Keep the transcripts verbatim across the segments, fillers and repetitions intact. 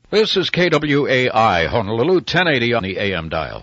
This is K W A I, Honolulu, ten eighty on the A M dial.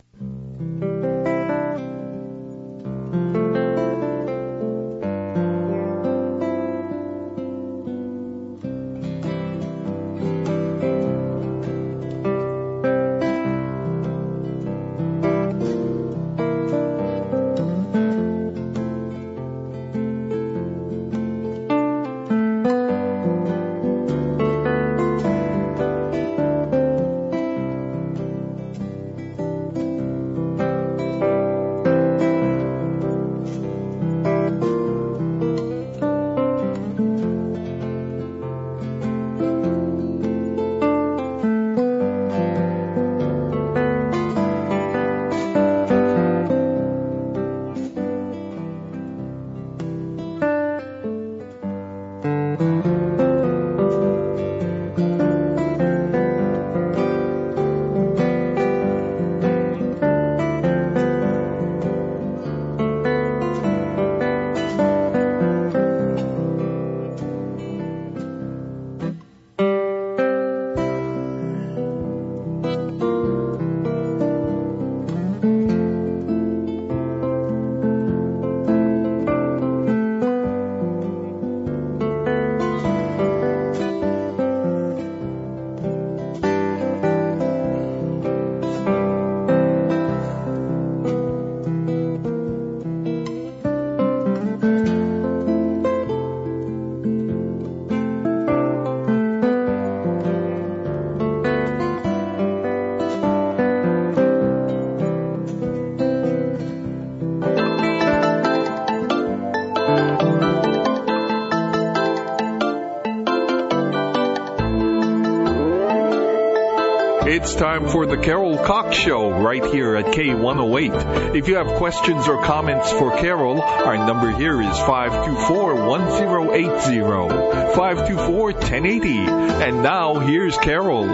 It's time for the Carol Cox Show right here at K one oh eight. If you have questions or comments for Carol, our number here is five two four, one oh eight oh, five two four, one oh eight oh. And now, here's Carol.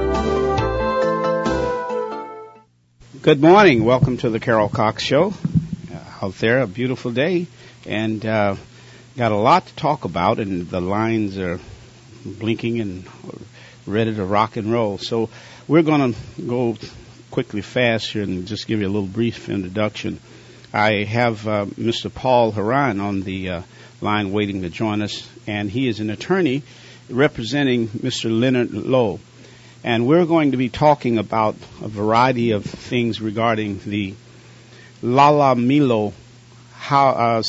Good morning. Welcome to the Carol Cox Show. Uh, out there, a beautiful day, and uh, got a lot to talk about, and the lines are blinking and ready to rock and roll. So we're going to go quickly fast here and just give you a little brief introduction. I have uh, Mister Paul Horan on the uh, line waiting to join us, and he is an attorney representing Mister Leonard Lowe. And we're going to be talking about a variety of things regarding the Lalomilo uh,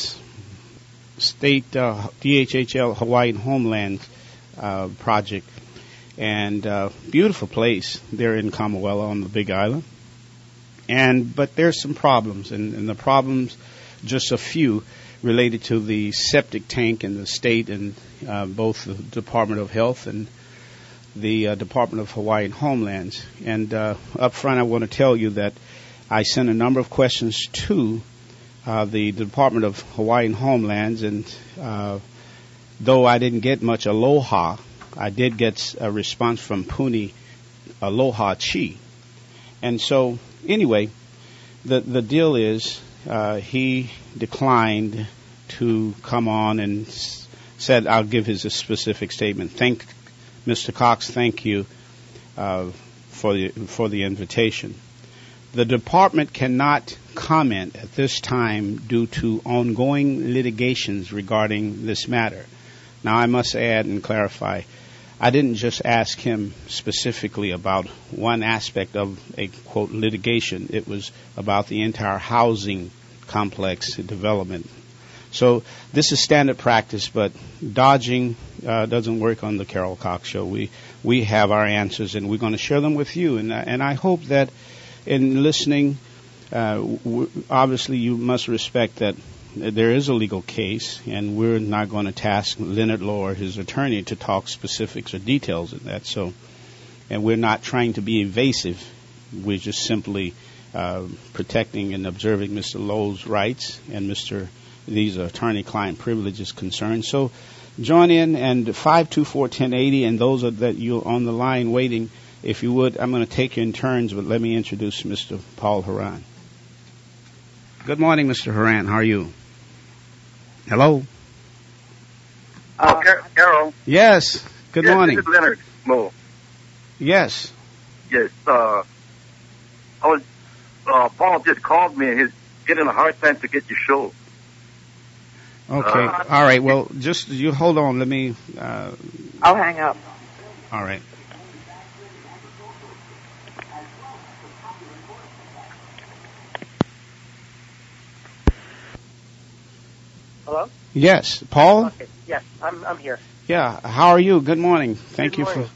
State uh, D H H L Hawaiian Homeland uh, project. And uh, beautiful place there in Kamawela on the Big Island. And but there's some problems, and, and the problems, just a few, related to the septic tank in the state and uh, both the Department of Health and the uh, Department of Hawaiian Homelands. And uh, up front, I want to tell you that I sent a number of questions to uh, the Department of Hawaiian Homelands, and uh, though I didn't get much aloha, I did get a response from Puni Aloha Chi. And so, anyway, the the deal is uh, he declined to come on and s- said, I'll give his a specific statement. Thank Mister Cox, thank you uh, for the for the invitation. The department cannot comment at this time due to ongoing litigations regarding this matter. Now, I must add and clarify, I didn't just ask him specifically about one aspect of a, quote, litigation. It was about the entire housing complex development. So this is standard practice, but dodging uh, doesn't work on the Carol Cox Show. We we have our answers, and we're going to share them with you. And, and I hope that in listening, uh, w- obviously you must respect that there is a legal case, and we're not going to task Leonard Lowe or his attorney to talk specifics or details of that. So, and we're not trying to be evasive. We're just simply uh, protecting and observing Mister Lowe's rights and Mister these attorney-client privileges concerns. So, join in, and five two four, one oh eight oh, and those are that you're on the line waiting, if you would, I'm going to take you in turns, but let me introduce Mister Paul Horan. Good morning, Mister Horan. How are you? Hello? Uh, Car- Carol. Yes. Good yes, morning. This is Leonard Lowe. Yes. Yes. Uh, I was. Uh, Paul just called me, and he's getting a hard time to get your show. Okay. Uh, All right. Well, just you hold on. Let me. Uh, I'll hang up. all right. Hello? Yes, Paul. Okay. Yes, I'm I'm here. Yeah. How are you? Good morning. Thank Good you morning. for.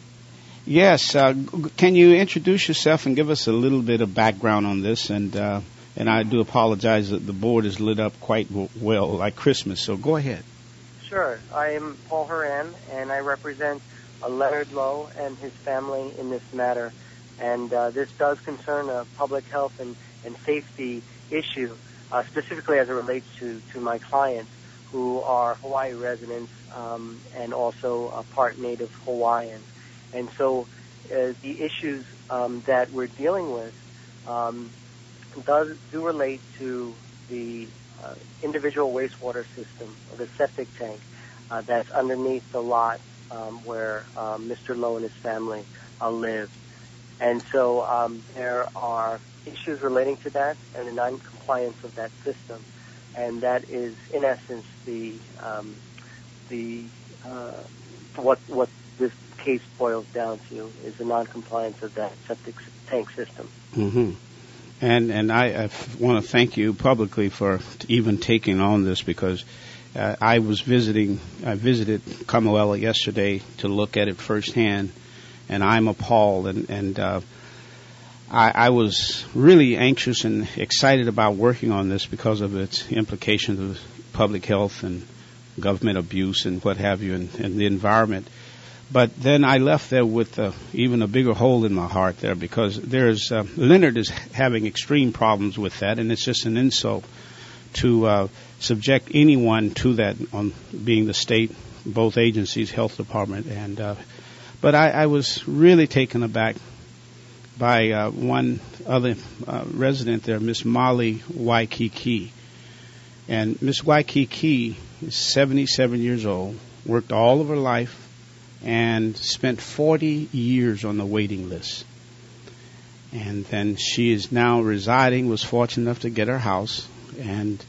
Yes. Uh, g- can you introduce yourself and give us a little bit of background on this? And uh, and I do apologize that the board is lit up quite w- well, like Christmas. So go ahead. Sure. I am Paul Horan, and I represent uh, Leonard Lowe and his family in this matter. And uh, this does concern a public health and, and safety issue, uh, specifically as it relates to, to my clients, who are Hawaii residents um, and also uh, part native Hawaiians. And so uh, the issues um, that we're dealing with um, does do relate to the uh, individual wastewater system, or the septic tank, uh, that's underneath the lot um, where um, Mister Lowe and his family uh, live. And so um, there are issues relating to that and the non-compliance of that system. And that is, in essence, the um, the uh, what what this case boils down to is the non-compliance of that septic tank system. Mm-hmm. And and I, I f- want to thank you publicly for t- even taking on this, because uh, I was visiting, I visited Kamoela yesterday to look at it firsthand, and I'm appalled, and and uh, I, I was really anxious and excited about working on this because of its implications of public health and government abuse and what have you, and, and the environment. But then I left there with uh, even a bigger hole in my heart there, because there's uh, Leonard is having extreme problems with that, and it's just an insult to uh, subject anyone to that, on being the state, both agencies, health department, and. Uh, but I, I was really taken aback by uh, one other uh, resident there, Miss Molly Waikiki, and Miss Waikiki is seventy-seven years old, worked all of her life, and spent forty years on the waiting list. And then she is now residing, was fortunate enough to get her house. And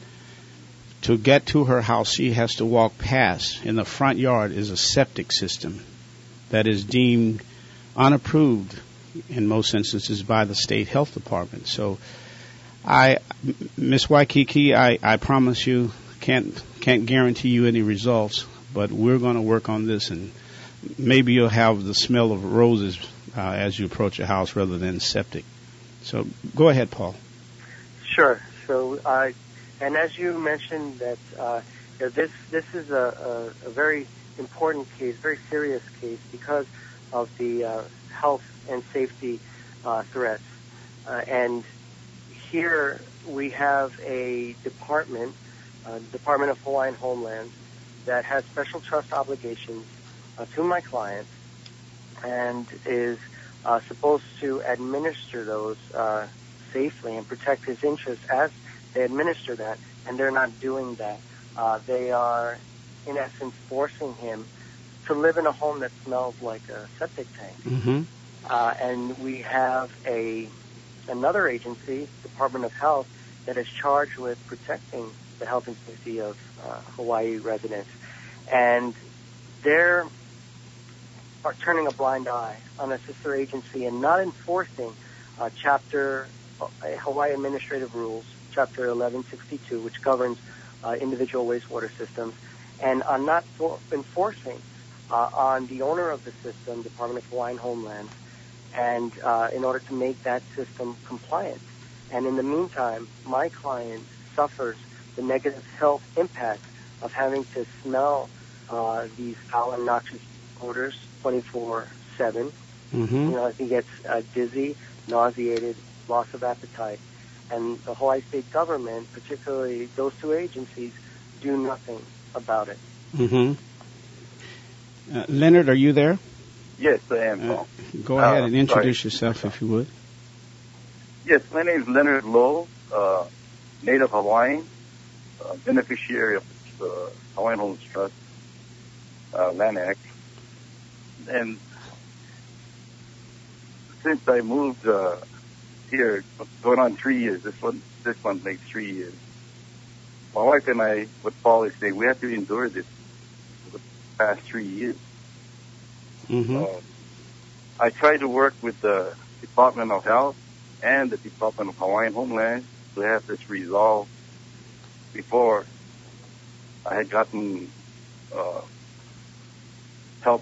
to get to her house, she has to walk past. In the front yard is a septic system that is deemed unapproved in most instances by the state health department. So I, Miss Waikiki, I, I promise you, can't, can't guarantee you any results, but we're going to work on this, and maybe you'll have the smell of roses uh, as you approach your house rather than septic. So go ahead, Paul. Sure. So, uh, and as you mentioned, that uh, you know, this this is a, a, a very important case, very serious case, because of the uh, health and safety uh, threats. Uh, and here we have a department, uh, Department of Hawaiian Homeland, that has special trust obligations uh, to my client, and is uh, supposed to administer those uh, safely and protect his interests as they administer that, and they're not doing that. Uh, they are, in essence, forcing him to live in a home that smells like a septic tank. Mm-hmm. Uh, and we have a another agency, Department of Health, that is charged with protecting the health and safety of uh, Hawaii residents. And they're are turning a blind eye on a sister agency and not enforcing uh, Chapter uh, Hawaii Administrative Rules, Chapter eleven sixty-two, which governs uh, individual wastewater systems, and are not for- enforcing uh, on the owner of the system, Department of Hawaiian Homeland, and uh, in order to make that system compliant. And in the meantime, my client suffers the negative health impact of having to smell uh, these foul and noxious odors twenty-four seven. Mm-hmm. You know, he gets uh, dizzy, nauseated, loss of appetite. And the Hawaii state government, particularly those two agencies, do nothing about it. Mm-hmm. Uh, Leonard, are you there? Yes, I am, Uh, Paul. go ahead Uh, and introduce sorry. yourself, if you would. Yes, my name is Leonard Lowe, uh, native Hawaiian, uh, beneficiary of the uh, Hawaiian Homes Trust uh, Land Act. And since I moved uh, here, going on three years. This one, this one makes three years. My wife and I, what Paul is saying, we have to endure this for the past three years. Mm-hmm. Uh, I tried to work with the Department of Health and the Department of Hawaiian Homeland to have this resolved before I had gotten uh, help.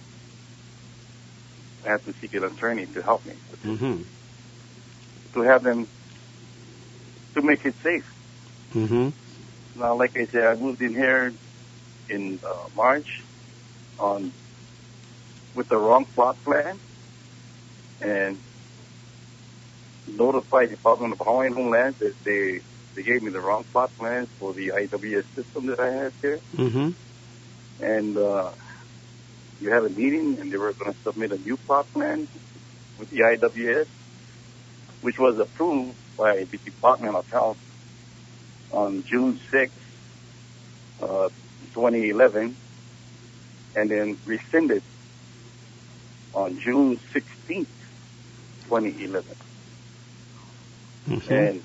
I had to seek an attorney to help me. Mm-hmm. To have them, to make it safe. Mm-hmm. Now, like I said, I moved in here in uh, March on with the wrong plot plan and notified the Department of Hawaiian Homeland that they they gave me the wrong plot plan for the I W S system that I have here. Mm-hmm. And uh, you had a meeting, and they were going to submit a new plot plan with the I W S, which was approved by the Department of Health on June sixth, uh, twenty eleven, and then rescinded on June sixteenth, twenty eleven. Mm-hmm. And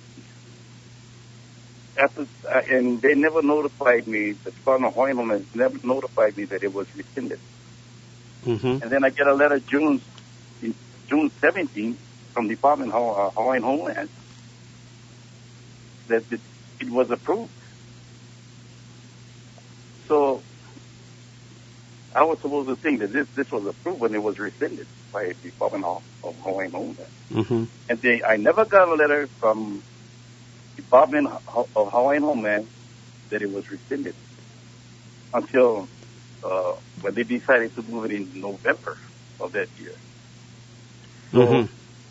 after, uh, and they never notified me, the Department of Hawaiian Homeland never notified me that it was rescinded. Mm-hmm. And then I get a letter June, June seventeenth from the Department of uh, Hawaiian Homeland that it, it was approved. So I was supposed to think that this, this was approved when it was rescinded by the Department of, of Hawaiian Homeland. Mm-hmm. And they, I never got a letter from Department of Hawaiian Homeland that it was rescinded until uh, when they decided to move it in November of that year. So, Mm-hmm.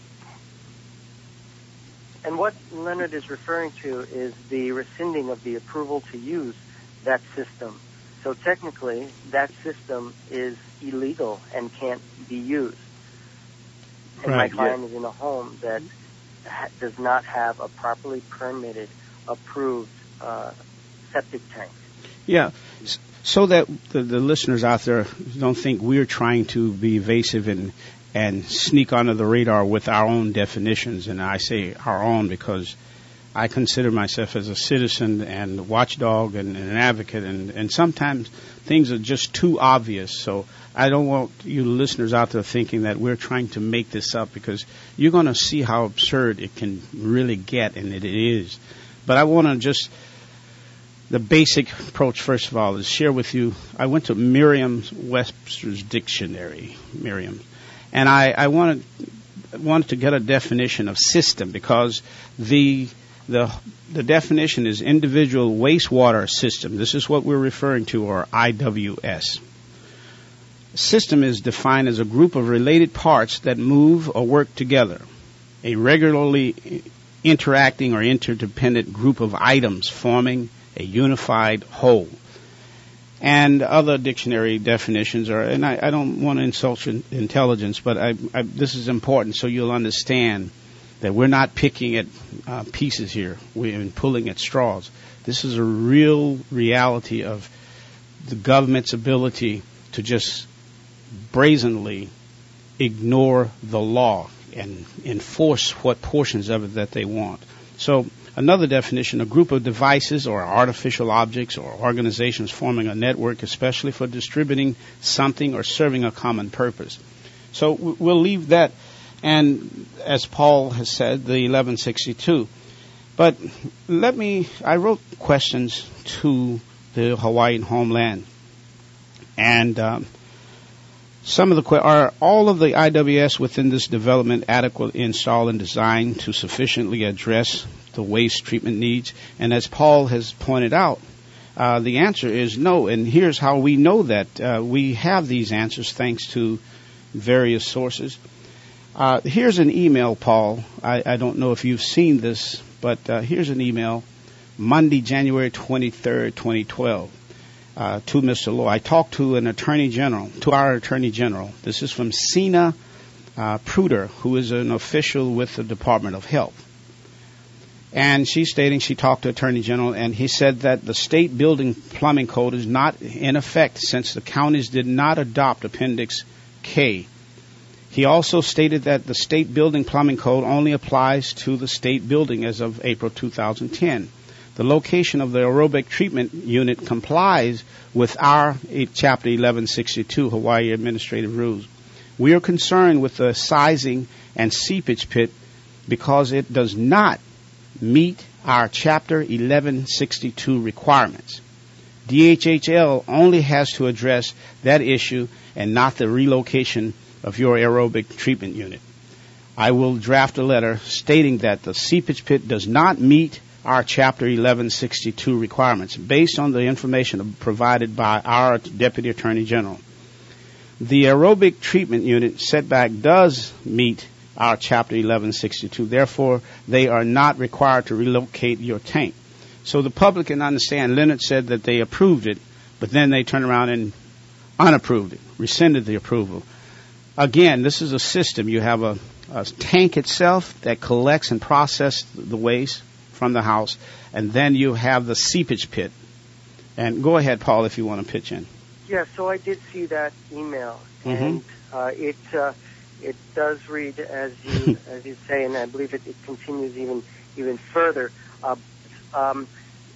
And what Leonard is referring to is the rescinding of the approval to use that system. So technically, that system is illegal and can't be used. And Right, my client yeah. is in a home that ha- does not have a properly permitted, approved uh, septic tank. Yeah, S- so that the, the listeners out there don't think we're trying to be evasive and and sneak under the radar with our own definitions. And I say our own because I consider myself as a citizen and watchdog and, and an advocate, and, and sometimes things are just too obvious. So I don't want you listeners out there thinking that we're trying to make this up, because you're going to see how absurd it can really get, and it is. But I want to just, the basic approach, first of all, is share with you. I went to Merriam-Webster's dictionary, Merriam, and I, I wanted wanted to get a definition of system, because the the the definition is individual wastewater system. This is what we're referring to, or I W S. System is defined as a group of related parts that move or work together, a regularly interacting or interdependent group of items forming a unified whole. And other dictionary definitions are, and I, I don't want to insult your intelligence, but I, I, this is important so you'll understand that we're not picking at uh, pieces here. We're pulling at straws. This is a real reality of the government's ability to just brazenly ignore the law and enforce what portions of it that they want. So another definition, a group of devices or artificial objects or organizations forming a network, especially for distributing something or serving a common purpose. So we'll leave that. And as Paul has said, the eleven sixty-two. But let me, I wrote questions to the Hawaiian Homeland. And um, some of the que- are all of the I W S within this development adequately installed and designed to sufficiently address the waste treatment needs? And as Paul has pointed out, uh, the answer is no. And here's how we know that. Uh, we have these answers thanks to various sources. Uh, here's an email, Paul. I, I don't know if you've seen this, but uh, here's an email, Monday, January twenty-third, twenty twelve, uh, to Mister Law. I talked to an attorney general, to our attorney general. This is from Sina uh, Pruder, who is an official with the Department of Health. And she's stating she talked to Attorney General, and he said that the state building plumbing code is not in effect since the counties did not adopt Appendix K. He also stated that the state building plumbing code only applies to the state building as of April two thousand ten. The location of the aerobic treatment unit complies with our Chapter eleven sixty-two Hawaii Administrative Rules. We are concerned with the sizing and seepage pit because it does not meet our Chapter eleven sixty-two requirements. D H H L only has to address that issue and not the relocation of your aerobic treatment unit. I will draft a letter stating that the seepage pit does not meet our Chapter eleven sixty-two requirements based on the information provided by our Deputy Attorney General. The aerobic treatment unit setback does meet our Chapter eleven sixty-two. Therefore, they are not required to relocate your tank. So the public can understand. Leonard said that they approved it, but then they turned around and unapproved it, rescinded the approval. Again, this is a system. You have a, a tank itself that collects and processes the waste from the house, and then you have the seepage pit. And go ahead, Paul, if you want to pitch in. Yeah, so I did see that email, Mm-hmm. and uh, it uh, it does read as you as you say, and I believe it, it continues even even further. Uh, um,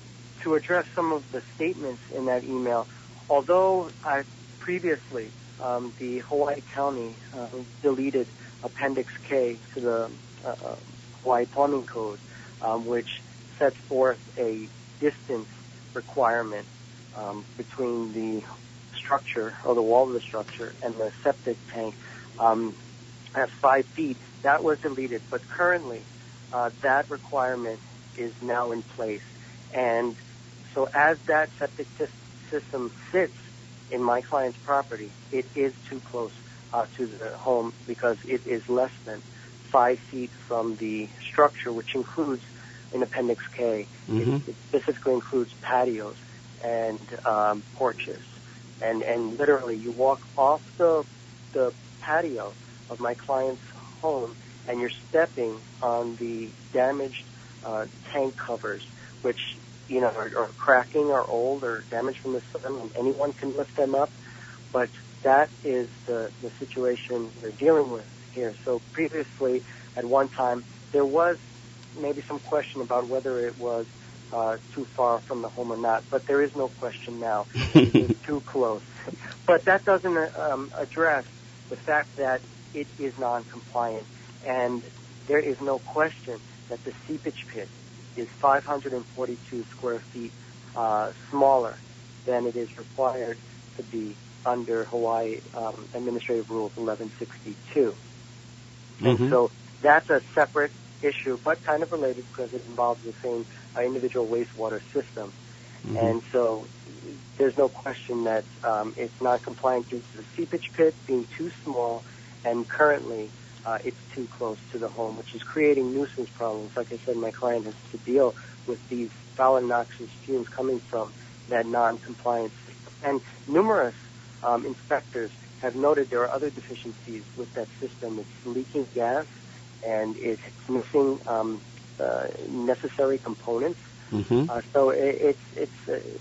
to address some of the statements in that email, although I previously um, the Hawaii County uh, deleted Appendix K to the uh, uh, Hawaii Plumbing Code, um, which sets forth a distance requirement um, between the structure or the wall of the structure and the septic tank um, at five feet. That was deleted, but currently uh, that requirement is now in place. And so as that septic sy- system sits in my client's property, it is too close uh, to the home because it is less than five feet from the structure, which includes in Appendix K. Mm-hmm. It, it specifically includes patios and um, porches. And, and literally, you walk off the the patio of my client's home, and you're stepping on the damaged uh, tank covers, which you know are, are cracking, or old, or damaged from the sun, and anyone can lift them up. But that is the the situation we're dealing with here. So previously, at one time, there was maybe some question about whether it was uh, too far from the home or not, but there is no question now. It is too close. But that doesn't um, address the fact that it is non-compliant, and there is no question that the seepage pit is five hundred forty-two square feet uh, smaller than it is required to be under Hawaii um, Administrative Rule eleven sixty-two. Mm-hmm. And so that's a separate issue, but kind of related because it involves the same uh, individual wastewater system. Mm-hmm. And so there's no question that um, it's not compliant due to the seepage pit being too small, and currently uh, it's too close to the home, which is creating nuisance problems. Like I said, my client has to deal with these foul and noxious fumes coming from that non-compliance. And numerous um, inspectors have noted there are other deficiencies with that system. It's leaking gas, and it's missing um, uh, necessary components. Mm-hmm. Uh, so it, it's it's uh,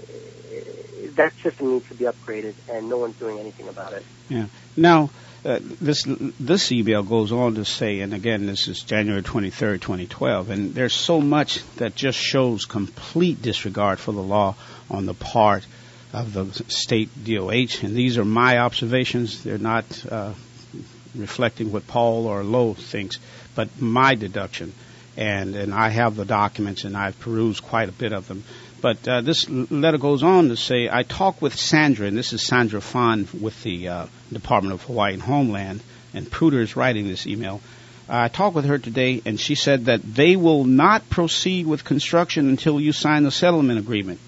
that system needs to be upgraded, and no one's doing anything about it. Yeah. Now, uh, this this email goes on to say, and again, this is January twenty-third, twenty twelve, and there's so much that just shows complete disregard for the law on the part of the state D O H, and these are my observations. They're not uh, reflecting what Paul or Lowe thinks, but my deduction. And, and I have the documents, and I've perused quite a bit of them. But uh, this letter goes on to say, I talked with Sandra, and this is Sandra Fahn with the uh, Department of Hawaii and Homeland, and Pruder is writing this email. Uh, I talked with her today, and she said that they will not proceed with construction until you sign the settlement agreement.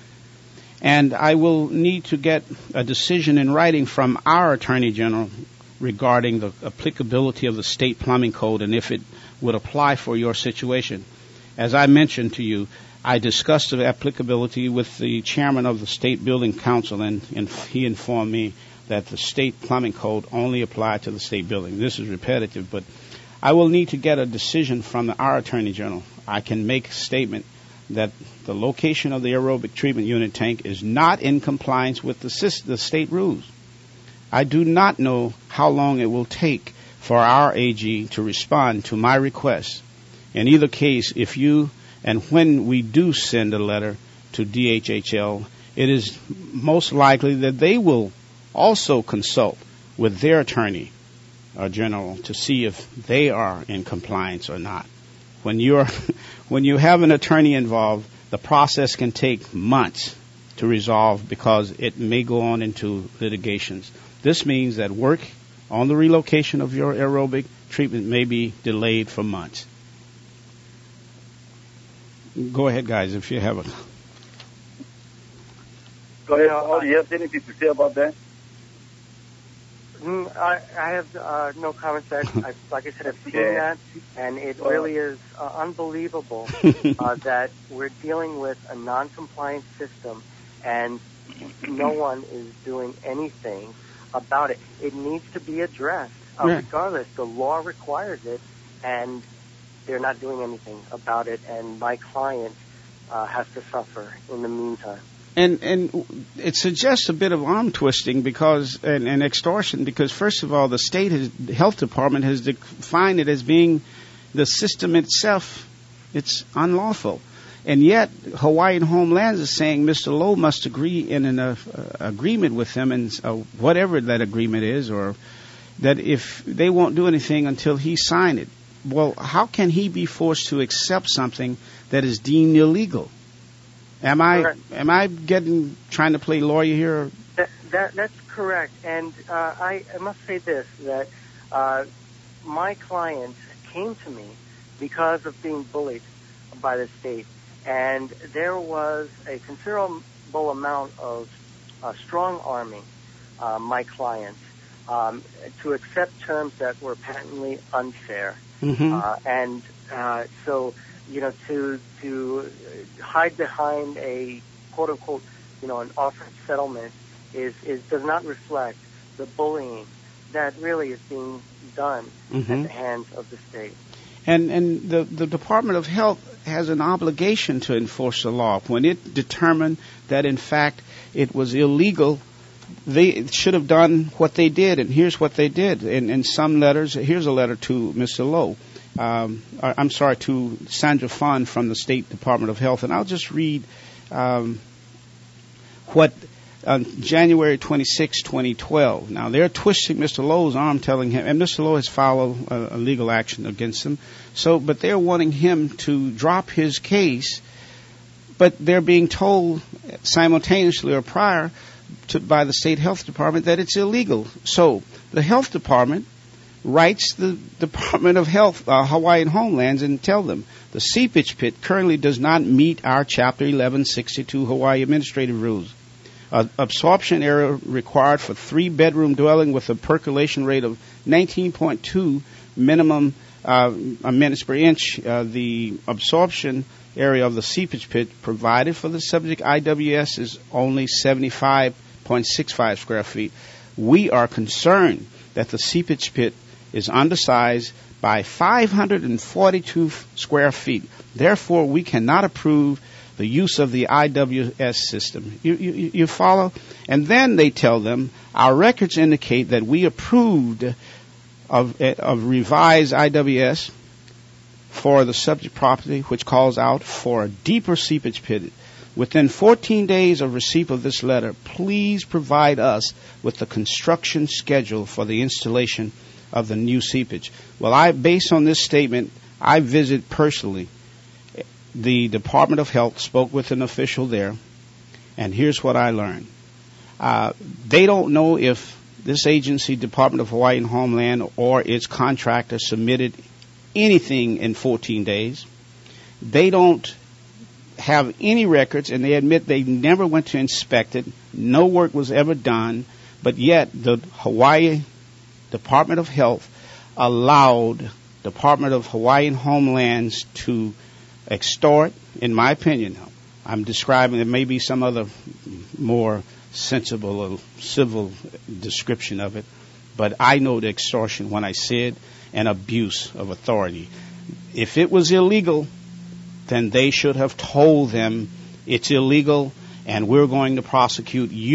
And I will need to get a decision in writing from our Attorney General regarding the applicability of the state plumbing code and if it would apply for your situation. As I mentioned to you, I discussed the applicability with the chairman of the State Building Council, and, and he informed me that the state plumbing code only applied to the state building. This is repetitive, but I will need to get a decision from the, our Attorney General. I can make a statement that the location of the aerobic treatment unit tank is not in compliance with the, the state rules. I do not know how long it will take for our A G to respond to my request. In either case, if you and when we do send a letter to D H H L, it is most likely that they will also consult with their attorney or general to see if they are in compliance or not. When you're, when you have an attorney involved, the process can take months to resolve because it may go on into litigations. This means that work on the relocation of your aerobic treatment may be delayed for months. Go ahead, guys, if you have a... Go ahead. Oh, do you have anything to say about that? Mm, I, I have uh, no comments. I, I, like I said, I've seen Yeah. that, and it really is uh, unbelievable uh, that we're dealing with a non-compliant system, and no one is doing anything about it. It needs to be addressed. Uh, Yeah. Regardless, the law requires it, and they're not doing anything about it, and my client uh, has to suffer in the meantime. And and it suggests a bit of arm twisting because and, and extortion because first of all the state has, the health department has defined it as being the system itself. It's unlawful, and yet Hawaiian Homelands is saying Mister Lowe must agree in an uh, agreement with them and uh, whatever that agreement is, or that if they won't do anything until he signed it. Well, how can he be forced to accept something that is deemed illegal? Am I Correct. am I getting trying to play lawyer here? That, that that's correct, and uh, I, I must say this: that uh, my client came to me because of being bullied by the state, and there was a considerable amount of uh, strong arming uh, my client um, to accept terms that were patently unfair, Mm-hmm. uh, and uh, so. You know, to to hide behind a quote unquote, you know, an offered settlement is, is does not reflect the bullying that really is being done Mm-hmm. at the hands of the state. And and the the Department of Health has an obligation to enforce the law. When it determined that in fact it was illegal, they should have done what they did. And here's what they did. In in some letters, here's a letter to Mister Lowe. Um, I'm sorry, to Sandra Fund from the State Department of Health. And I'll just read um, what on January twenty-sixth, twenty twelve. Now, they're twisting Mister Lowe's arm, telling him, and Mister Lowe has filed a, a legal action against him. So, but they're wanting him to drop his case, but they're being told simultaneously or prior to, by the State Health Department that it's illegal. So, the Health Department writes the Department of Health, uh, Hawaiian Homelands, and tell them the seepage pit currently does not meet our Chapter eleven sixty-two Hawaii administrative rules. Uh, absorption area required for three-bedroom dwelling with a percolation rate of nineteen point two minimum uh, minutes per inch. Uh, the absorption area of the seepage pit provided for the subject I W S is only seventy-five point six five square feet. We are concerned that the seepage pit is undersized by five hundred forty-two square feet. Therefore, we cannot approve the use of the I W S system. You, you, you follow? And then they tell them, our records indicate that we approved of, of revised I W S for the subject property, which calls out for a deeper seepage pit. Within fourteen days of receipt of this letter, please provide us with the construction schedule for the installation of the new seepage. Well, I, based on this statement, I visit personally the Department of Health, spoke with an official there, and here's what I learned. Uh, they don't know if this agency, Department of Hawaiian Homeland, or its contractor submitted anything in fourteen days. They don't have any records, and they admit they never went to inspect it. No work was ever done, but yet the Hawaii Department of Health allowed Department of Hawaiian Homelands to extort, in my opinion. I'm describing, there may be some other more sensible or civil description of it, but I know the extortion when I see it, and abuse of authority. If it was illegal, then they should have told them it's illegal and we're going to prosecute you,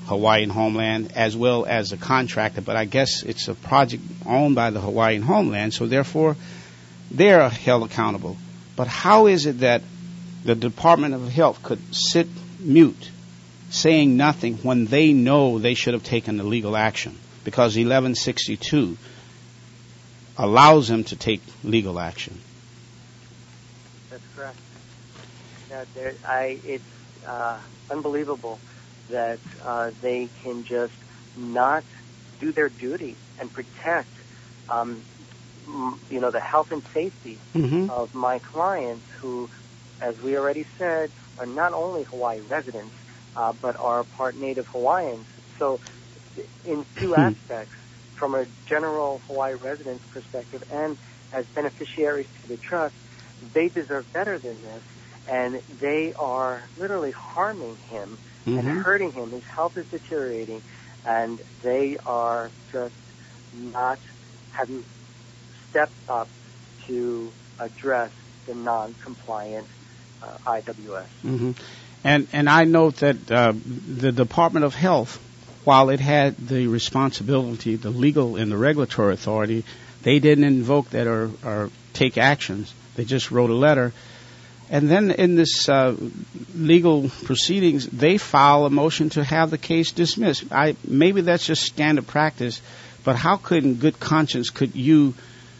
Hawaiian Homeland as well as the contractor, but I guess it's a project owned by the Hawaiian Homeland, so therefore they're held accountable. But how is it that the Department of Health could sit mute, saying nothing, when they know they should have taken the legal action? Because eleven sixty-two allows them to take legal action. That's correct. Yeah, there, I, it's uh, unbelievable that uh, they can just not do their duty and protect, um, m- you know, the health and safety Mm-hmm. of my clients who, as we already said, are not only Hawaii residents, uh, but are part native Hawaiians. So in two Hmm. aspects, from a general Hawaii resident's perspective and as beneficiaries to the trust, they deserve better than this, and they are literally harming him Mm-hmm. and hurting him. His health is deteriorating, and they are just not having stepped up to address the non-compliant uh, I W S. Mm-hmm. And and I note that uh, the Department of Health, while it had the responsibility, the legal and the regulatory authority, they didn't invoke that or, or take actions. They just wrote a letter. And then in this uh, legal proceedings, they file a motion to have the case dismissed. I, maybe that's just standard practice, but how could, in good conscience, could you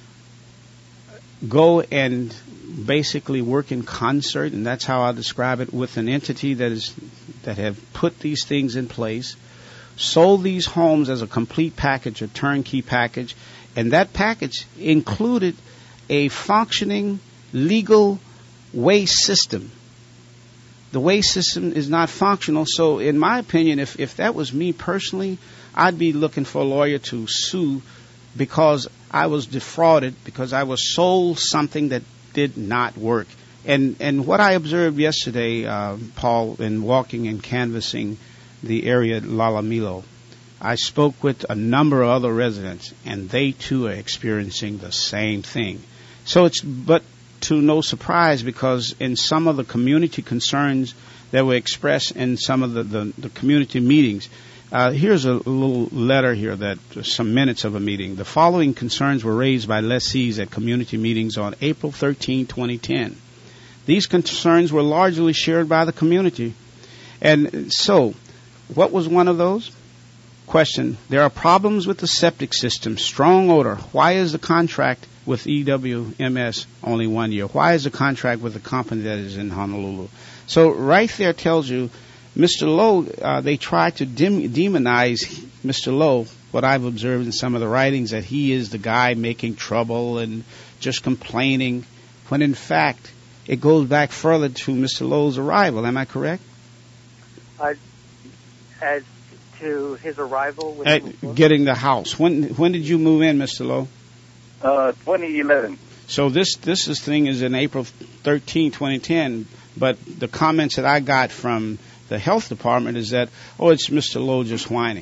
go and basically work in concert, and that's how I describe it, with an entity that is that have put these things in place, sold these homes as a complete package, a turnkey package, and that package included a functioning legal waste system. The waste system is not functional, so in my opinion, if, if that was me personally, I'd be looking for a lawyer to sue because I was defrauded, because I was sold something that did not work. And and what I observed yesterday, uh, Paul, in walking and canvassing the area at Lalamilo, I spoke with a number of other residents, and they too are experiencing the same thing. So it's but to no surprise, because in some of the community concerns that were expressed in some of the, the, the community meetings, uh, here's a little letter here that some minutes of a meeting. The following concerns were raised by lessees at community meetings on April thirteenth, twenty ten. These concerns were largely shared by the community. And so, what was one of those? Question: there are problems with the septic system, strong odor. Why is the contract with E W M S only one year? Why is the contract with the company that is in Honolulu? So right there tells you, Mister Lowe, uh, they try to dim- demonize Mister Lowe, what I've observed in some of the writings, that he is the guy making trouble and just complaining, when in fact it goes back further to Mister Lowe's arrival. Am I correct? Uh, as to his arrival with At getting the house. When when did you move in, Mister Lowe? Uh, twenty eleven. So this this is thing is in April thirteenth, twenty ten, but the comments that I got from the health department is that, oh, it's Mister Lowe just whining.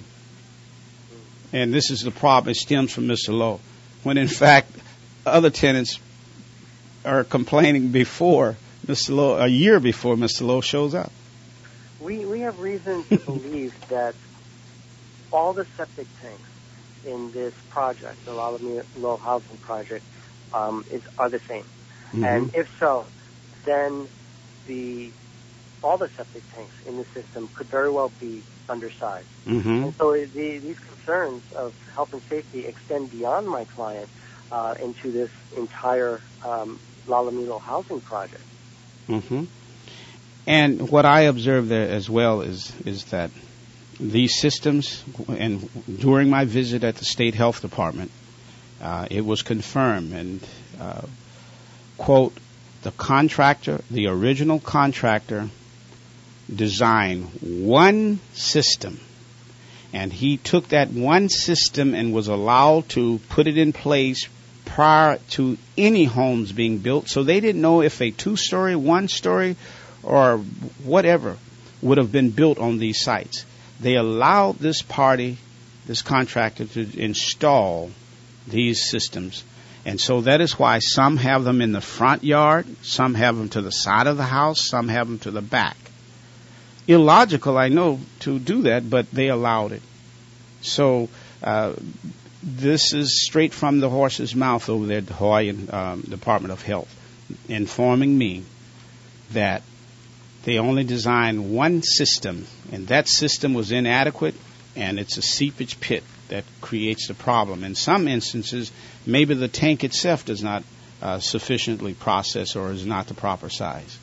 And this is the problem. It stems from Mister Lowe. When in fact, other tenants are complaining before Mister Lowe, a year before Mister Lowe shows up. We we have reason to believe that all the septic tanks in this project, the Lalamilo housing project, um, is are the same. Mm-hmm. And if so, then the all the septic tanks in the system could very well be undersized. Mm-hmm. And so the, these concerns of health and safety extend beyond my client uh, into this entire um, Lalamilo housing project. Mm-hmm. And what I observed there as well is is that these systems, and during my visit at the State Health Department, uh, it was confirmed, and uh, quote, the contractor, the original contractor, designed one system, and he took that one system and was allowed to put it in place prior to any homes being built, so they didn't know if a two-story, one-story, or whatever would have been built on these sites. They allowed this party, this contractor, to install these systems. And so that is why some have them in the front yard, some have them to the side of the house, some have them to the back. illogical, I know, to do that, but they allowed it. So uh, this is straight from the horse's mouth over there at the Hawaiian um, Department of Health, informing me that they only designed one system, and that system was inadequate, and it's a seepage pit that creates the problem. In some instances, maybe the tank itself does not uh, sufficiently process or is not the proper size.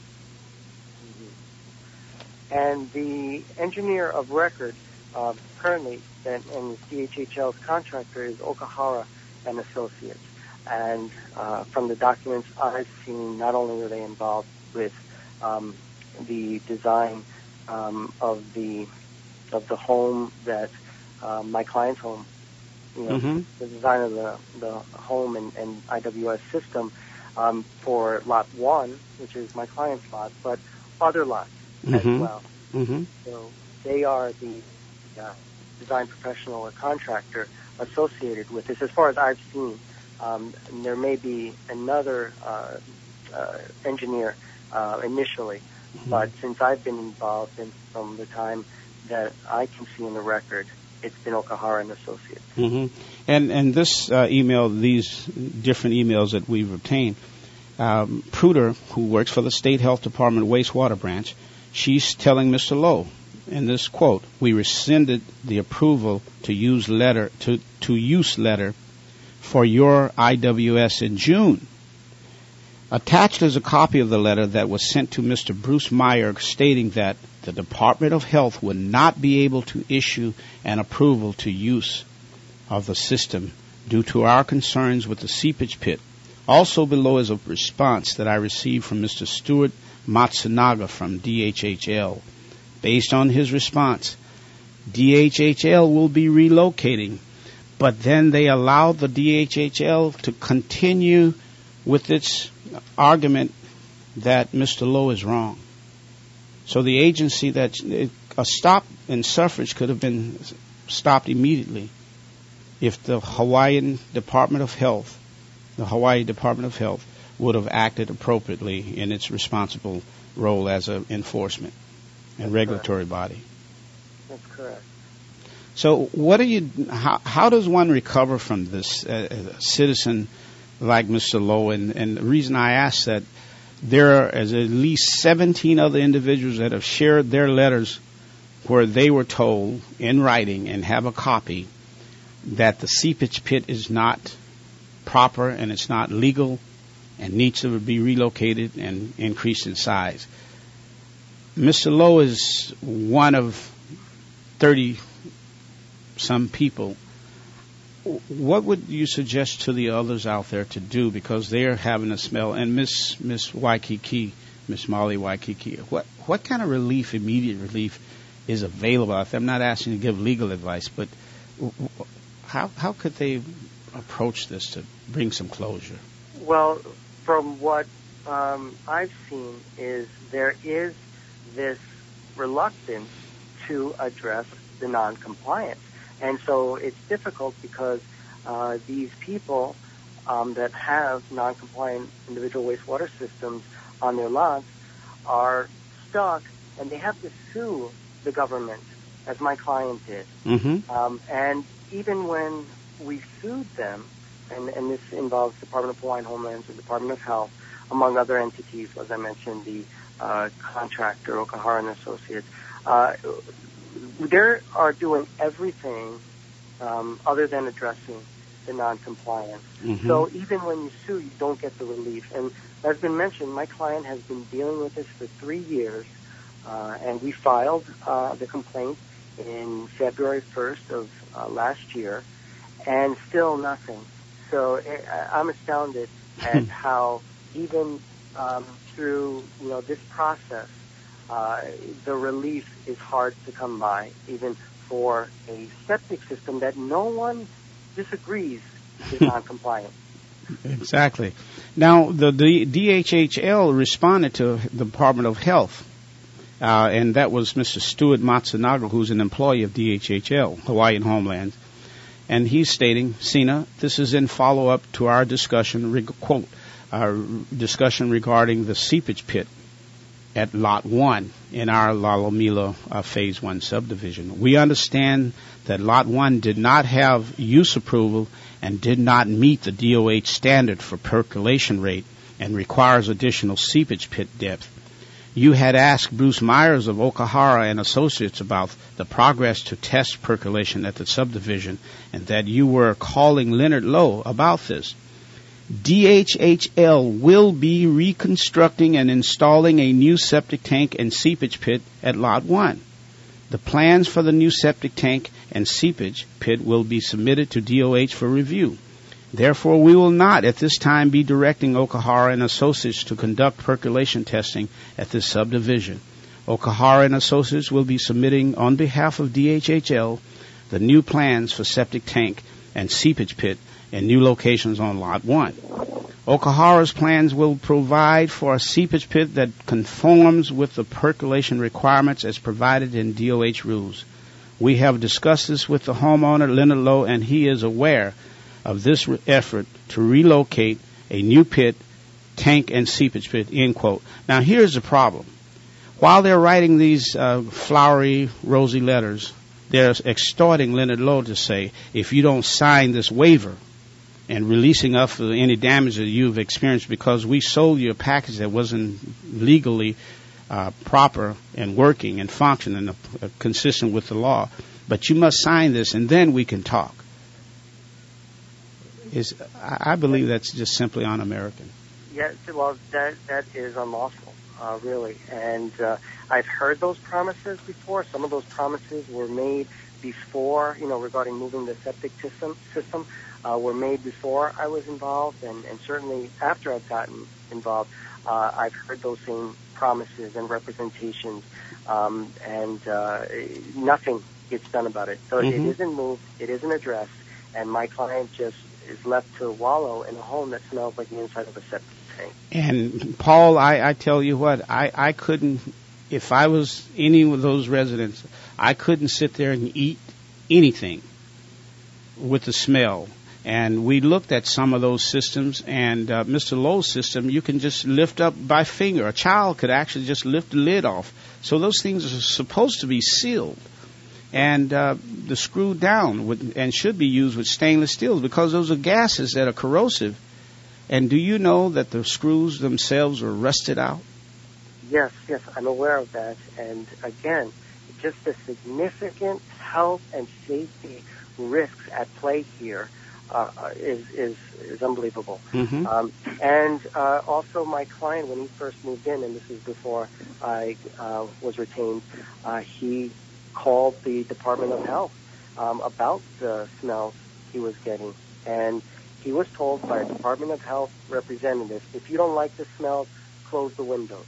And the engineer of record uh, currently, and, and D H H L's contractor is Okahara and Associates. And uh, from the documents I've seen, not only were they involved with um, the design um, of the of the home that uh, my client's home, you know, mm-hmm. the design of the the home and, and I W S system um, for lot one, which is my client's lot, but other lots mm-hmm. as well. Mm-hmm. So they are the uh, design professional or contractor associated with this, as far as I've seen. Um, and there may be another uh, uh, engineer uh, initially, mm-hmm. but since I've been involved in, from the time that I can see in the record, it's been Okahara and Associates. Mm-hmm. And and this uh, email, these different emails that we've obtained, um, Pruder, who works for the State Health Department wastewater branch, she's telling Mister Lowe in this quote, "We rescinded the approval to use letter to to use letter for your I W S in June. Attached is a copy of the letter that was sent to Mister Bruce Meyer stating that the Department of Health would not be able to issue an approval to use of the system due to our concerns with the seepage pit. Also below is a response that I received from Mister Stuart Matsunaga from D H H L. Based on his response, D H H L will be relocating, but then they allowed the D H H L to continue with its argument that Mister Lowe is wrong. So the agency that a stop in suffrage could have been stopped immediately if the Hawaiian Department of Health, the Hawaii Department of Health, would have acted appropriately in its responsible role as an enforcement and That's regulatory correct. body. That's correct. So what do you? How, how does one recover from this? Uh, a citizen like Mister Lowe, and, and the reason I ask that, there are at least seventeen other individuals that have shared their letters where they were told in writing and have a copy that the seepage pit is not proper and it's not legal and needs to be relocated and increased in size. Mister Lowe is one of thirty some people. What would you suggest to the others out there to do, because they're having a smell? And Miss Miss Waikiki, Miss Molly Waikiki, what what kind of relief, immediate relief, is available out there? I'm not asking you to give legal advice, but how how could they approach this to bring some closure? Well, from what um, I've seen is there is this reluctance to address the non-compliance. And so it's difficult because uh, these people um, that have non-compliant individual wastewater systems on their lots are stuck, and they have to sue the government, as my client did. Mm-hmm. Um, and even when we sued them, and, and this involves the Department of Hawaiian Homelands, the Department of Health, among other entities, as I mentioned, the uh, contractor, Okahara and Associates, uh, they are doing everything um, other than addressing the non-compliance. Mm-hmm. So even when you sue, you don't get the relief. And as been mentioned, my client has been dealing with this for three years, uh, and we filed uh, the complaint in February first of uh, last year, and still nothing. So it, I'm astounded at how even um, through you know this process, uh, the relief is hard to come by, even for a septic system that no one disagrees is non-compliant. Exactly. Now, the, the D H H L responded to the Department of Health, uh, and that was Mister Stuart Matsunaga, who's an employee of D H H L, Hawaiian Homelands. And he's stating, Sina, this is in follow-up to our discussion, reg- quote, our discussion regarding the seepage pit. at Lot one in our Lalomilo uh, Phase one subdivision. We understand that Lot one did not have use approval and did not meet the D O H standard for percolation rate and requires additional seepage pit depth. You had asked Bruce Myers of Okahara and Associates about the progress to test percolation at the subdivision and that you were calling Leonard Lowe about this. D H H L will be reconstructing and installing a new septic tank and seepage pit at Lot one. The plans for the new septic tank and seepage pit will be submitted to D O H for review. Therefore, we will not at this time be directing Okahara and Associates to conduct percolation testing at this subdivision. Okahara and Associates will be submitting on behalf of D H H L the new plans for septic tank and seepage pit and new locations on Lot one. Okahara's plans will provide for a seepage pit that conforms with the percolation requirements as provided in D O H rules. We have discussed this with the homeowner, Leonard Lowe, and he is aware of this re- effort to relocate a new pit, tank, and seepage pit, end quote. Now, here's the problem. While they're writing these uh, flowery, rosy letters, they're extorting Leonard Lowe to say, if you don't sign this waiver and releasing us for any damage that you've experienced because we sold you a package that wasn't legally uh, proper and working and functioning and uh, consistent with the law, but you must sign this and then we can talk. Is I believe that's just simply un-American. Yes, well, that that is unlawful, uh, really. And uh, I've heard those promises before. Some of those promises were made before, you know, regarding moving the septic system, system uh, were made before I was involved, and, and certainly after I've gotten involved, uh, I've heard those same promises and representations, um, and uh, nothing gets done about it. So mm-hmm. It isn't moved, it isn't addressed, and my client just is left to wallow in a home that smells like the inside of a septic tank. And Paul, I, I tell you what, I, I couldn't, if I was any of those residents, I couldn't sit there and eat anything with the smell. And we looked at some of those systems, and uh, Mister Lowe's system, you can just lift up by finger. A child could actually just lift the lid off. So those things are supposed to be sealed and uh, the screwed down with, and should be used with stainless steel because those are gases that are corrosive. And do you know that the screws themselves are rusted out? Yes, yes, I'm aware of that. And again, just the significant health and safety risks at play here uh, is, is is unbelievable. Mm-hmm. Um, and uh, also my client, when he first moved in, and this is before I uh, was retained, uh, he called the Department of Health um, about the smells he was getting. And he was told by a Department of Health representative, if you don't like the smells, close the windows.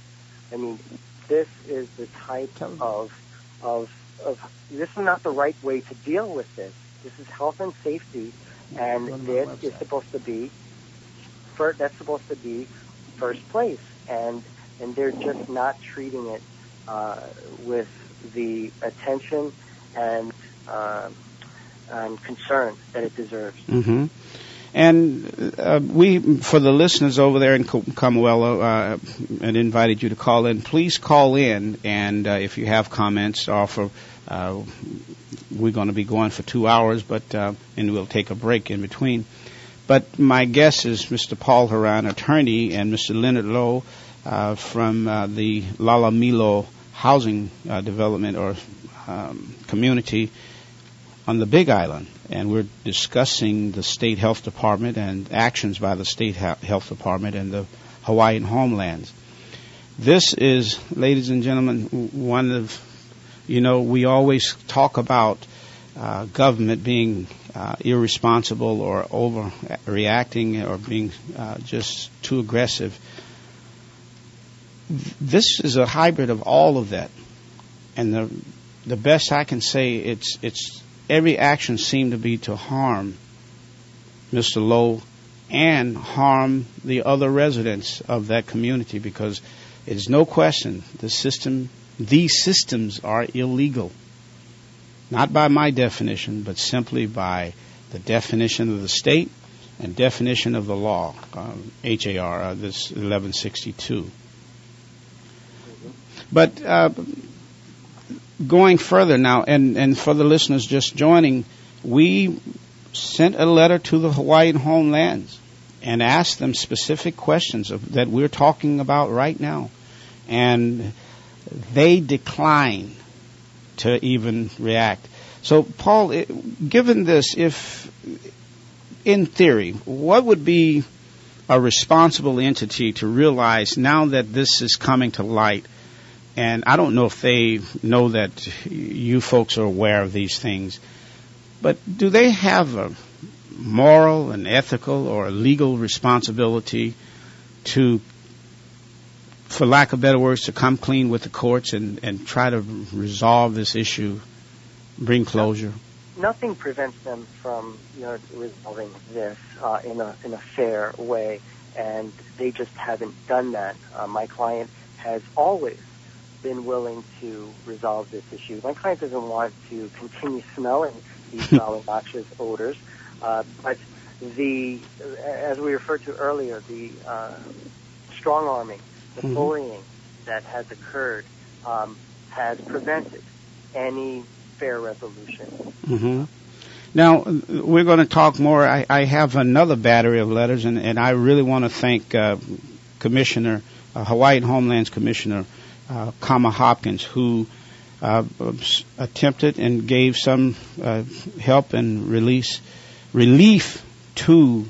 I mean, this is the type of, of, of, this is not the right way to deal with this. This is health and safety, and this is supposed to be, first, that's supposed to be first place. And, and they're just not treating it uh, with the attention and, uh, and concern that it deserves. Mm-hmm. And uh, we, for the listeners over there in Kamuela, uh, and invited you to call in. Please call in, and uh, if you have comments, or for, uh, we're going to be going for two hours, but uh, and we'll take a break in between. But my guest is Mister Paul Horan, attorney, and Mister Leonard Lowe uh, from uh, the Lalomilo housing uh, development or um, community on the Big Island, and we're discussing the state health department and actions by the state health department and the Hawaiian homelands. This is, ladies and gentlemen, one of, you know, we always talk about uh, government being uh, irresponsible or overreacting or being uh, just too aggressive. This is a hybrid of all of that, and the the best I can say, it's it's every action seemed to be to harm Mister Lowe and harm the other residents of that community, because it's no question the system, these systems are illegal, not by my definition, but simply by the definition of the state and definition of the law, um, H A R, uh, this eleven sixty-two. But uh, going further now, and, and for the listeners just joining, we sent a letter to the Hawaiian homelands and asked them specific questions of, that we're talking about right now. And they declined to even react. So, Paul, it, given this, if, in theory, what would be a responsible entity to realize now that this is coming to light? And I don't know if they know that you folks are aware of these things, but do they have a moral, an ethical, or a legal responsibility to, for lack of better words, to come clean with the courts and, and try to resolve this issue, bring closure? Nothing prevents them from, you know, resolving this uh, in a in a fair way, and they just haven't done that. Uh, my client has always been willing to resolve this issue. My client doesn't want to continue smelling these foul, noxious odors, uh, but the, as we referred to earlier, the uh, strong-arming, the mm-hmm. bullying that has occurred um, has prevented any fair resolution. Mm-hmm. Now, we're going to talk more. I, I have another battery of letters, and, and I really want to thank uh, Commissioner, uh, Hawaiian Homelands Commissioner uh, Kama Hopkins, who uh, attempted and gave some uh, help and release, relief to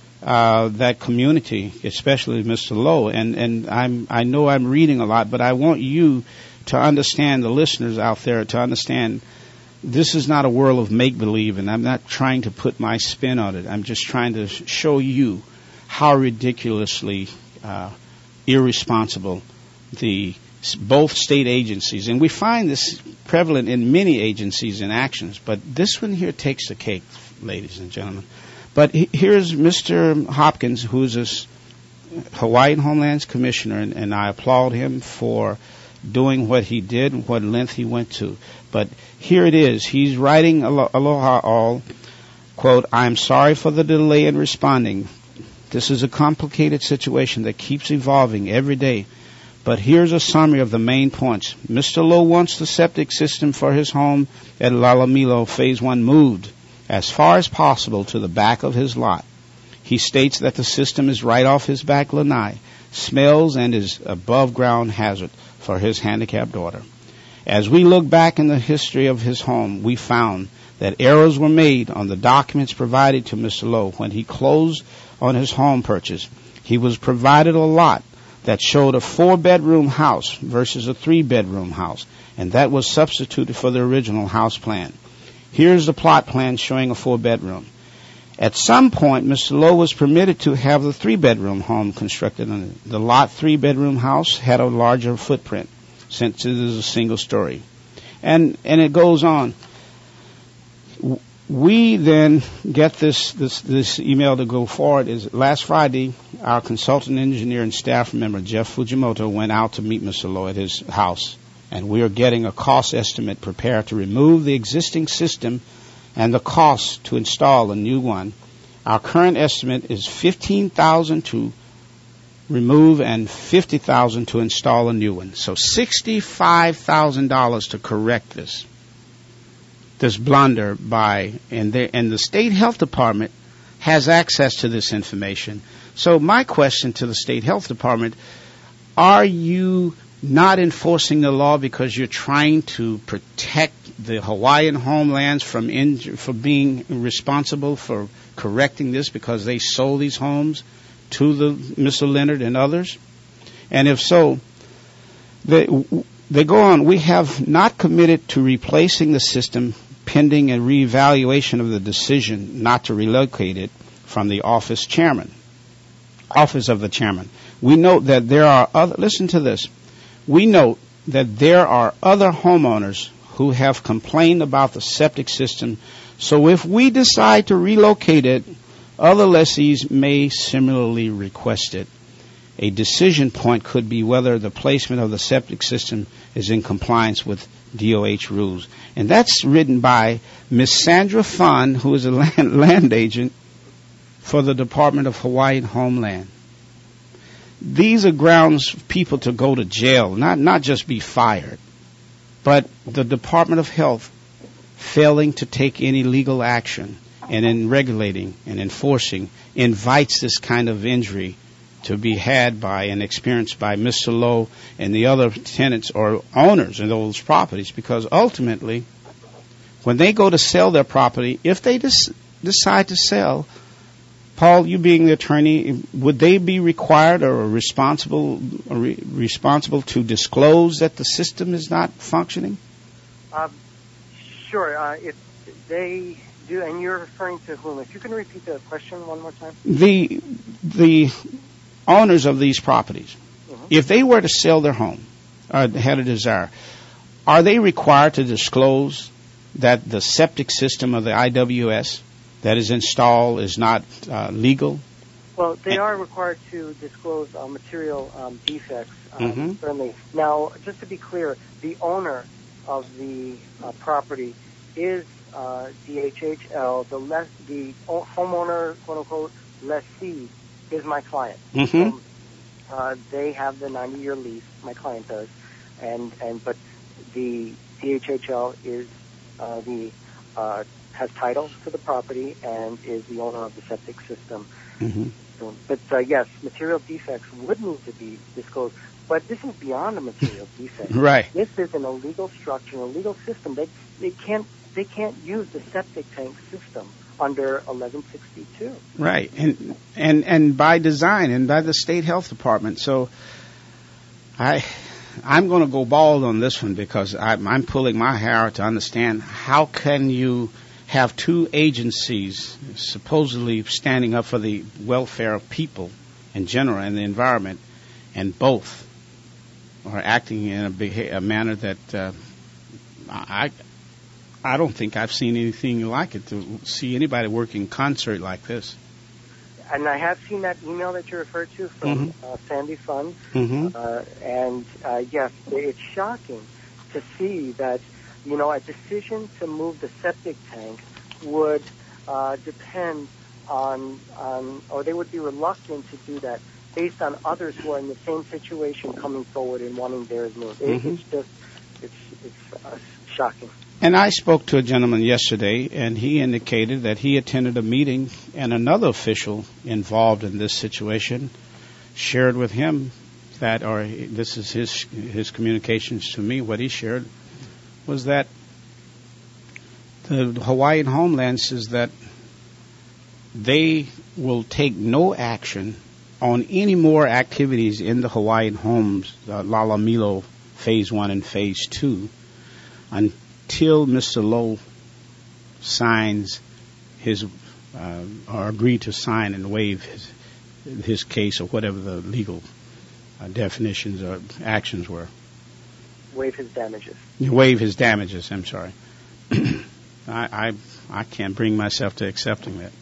uh, that community, especially Mister Lowe. And, and I'm, I know I'm reading a lot, but I want you to understand, the listeners out there, to understand this is not a world of make-believe, and I'm not trying to put my spin on it. I'm just trying to show you how ridiculously uh, irresponsible the both state agencies, and we find this prevalent in many agencies and actions, but this one here takes the cake, ladies and gentlemen. But he, here's Mister Hopkins, who's a Hawaiian Homelands Commissioner, and, and I applaud him for doing what he did and what length he went to. But here it is. He's writing, alo- Aloha all, quote, "I'm sorry for the delay in responding. This is a complicated situation that keeps evolving every day. But here's a summary of the main points. Mister Lowe wants the septic system for his home at Lalamilo Phase one moved as far as possible to the back of his lot. He states that the system is right off his back lanai, smells, and is above-ground hazard for his handicapped daughter. As we look back in the history of his home, we found that errors were made on the documents provided to Mister Lowe when he closed on his home purchase. He was provided a lot that showed a four-bedroom house versus a three-bedroom house, and that was substituted for the original house plan. Here's the plot plan showing a four-bedroom. At some point, Mister Lowe was permitted to have the three-bedroom home constructed on it. The lot three-bedroom house had a larger footprint, since it is a single story. And and it goes on. We then get this, this, this email to go forward. Is last Friday, our consultant engineer and staff member, Jeff Fujimoto, went out to meet Mister Lowe at his house. And we are getting a cost estimate prepared to remove the existing system and the cost to install a new one. Our current estimate is fifteen thousand dollars to remove and fifty thousand dollars to install a new one. So sixty-five thousand dollars to correct this. This blunder by, and the, and the state health department has access to this information. So my question to the state health department, are you not enforcing the law because you're trying to protect the Hawaiian homelands from inj- for being responsible for correcting this because they sold these homes to the Mister Leonard and others? And if so, they, they go on, we have not committed to replacing the system pending a reevaluation of the decision not to relocate it from the office chairman, office of the chairman. We note that there are other, listen to this, we note that there are other homeowners who have complained about the septic system, so if we decide to relocate it, other lessees may similarly request it. A decision point could be whether the placement of the septic system is in compliance with D O H rules. And that's written by Miss Sandra Fun, who is a land, land agent for the Department of Hawaiian Homeland. these are grounds for people to go to jail, not not just be fired, but the Department of Health failing to take any legal action and in regulating and enforcing invites this kind of injury to be had by and experienced by Mister Lowe and the other tenants or owners of those properties, because ultimately, when they go to sell their property, if they des- decide to sell, Paul, you being the attorney, would they be required or responsible or re- responsible to disclose that the system is not functioning? Uh, sure. Uh, if they do, and you're referring to whom? If you can repeat the question one more time. The the owners of these properties, mm-hmm. if they were to sell their home or had a desire, are they required to disclose that the septic system of the I W S that is installed is not uh, legal? Well, they are required to disclose uh, material um, defects, um, mm-hmm. certainly. Now, just to be clear, the owner of the uh, property is uh, D H H L. The, less, the homeowner, quote-unquote, lessee is my client. Mm-hmm. So, uh, they have the ninety-year lease, my client does, and, and but the D H H L is uh, the uh, has title to the property and is the owner of the septic system. Mm-hmm. So, but uh, yes, material defects would need to be disclosed. But this is beyond a material defect. Right. This is an illegal structure, an illegal system. They they can't they can't use the septic tank system under eleven sixty-two. Right, and and and by design and by the state health department. So I. I'm going to go bald on this one because I'm, I'm pulling my hair out to understand how can you have two agencies supposedly standing up for the welfare of people in general and the environment, and both are acting in a, beha- a manner that uh, I I don't think I've seen anything like it, to see anybody work in concert like this. And I have seen that email that you referred to from mm-hmm. uh, Sandy Fund. Mm-hmm. Uh, and, uh, yes, it's shocking to see that, you know, a decision to move the septic tank would uh, depend on, on, or they would be reluctant to do that based on others who are in the same situation coming forward and wanting theirs moved. It, mm-hmm. It's just, it's, it's uh, shocking. And I spoke to a gentleman yesterday, and he indicated that he attended a meeting, and another official involved in this situation shared with him that, or this is his his communications to me, what he shared was that the Hawaiian Homeland says that they will take no action on any more activities in the Hawaiian homes, uh, Lalamilo Phase One and Phase Two, until Until Mister Lowe signs his, uh, or agree to sign and waive his, his case or whatever the legal uh, definitions or actions were. Waive his damages. Waive his damages, I'm sorry. I, I I can't bring myself to accepting that.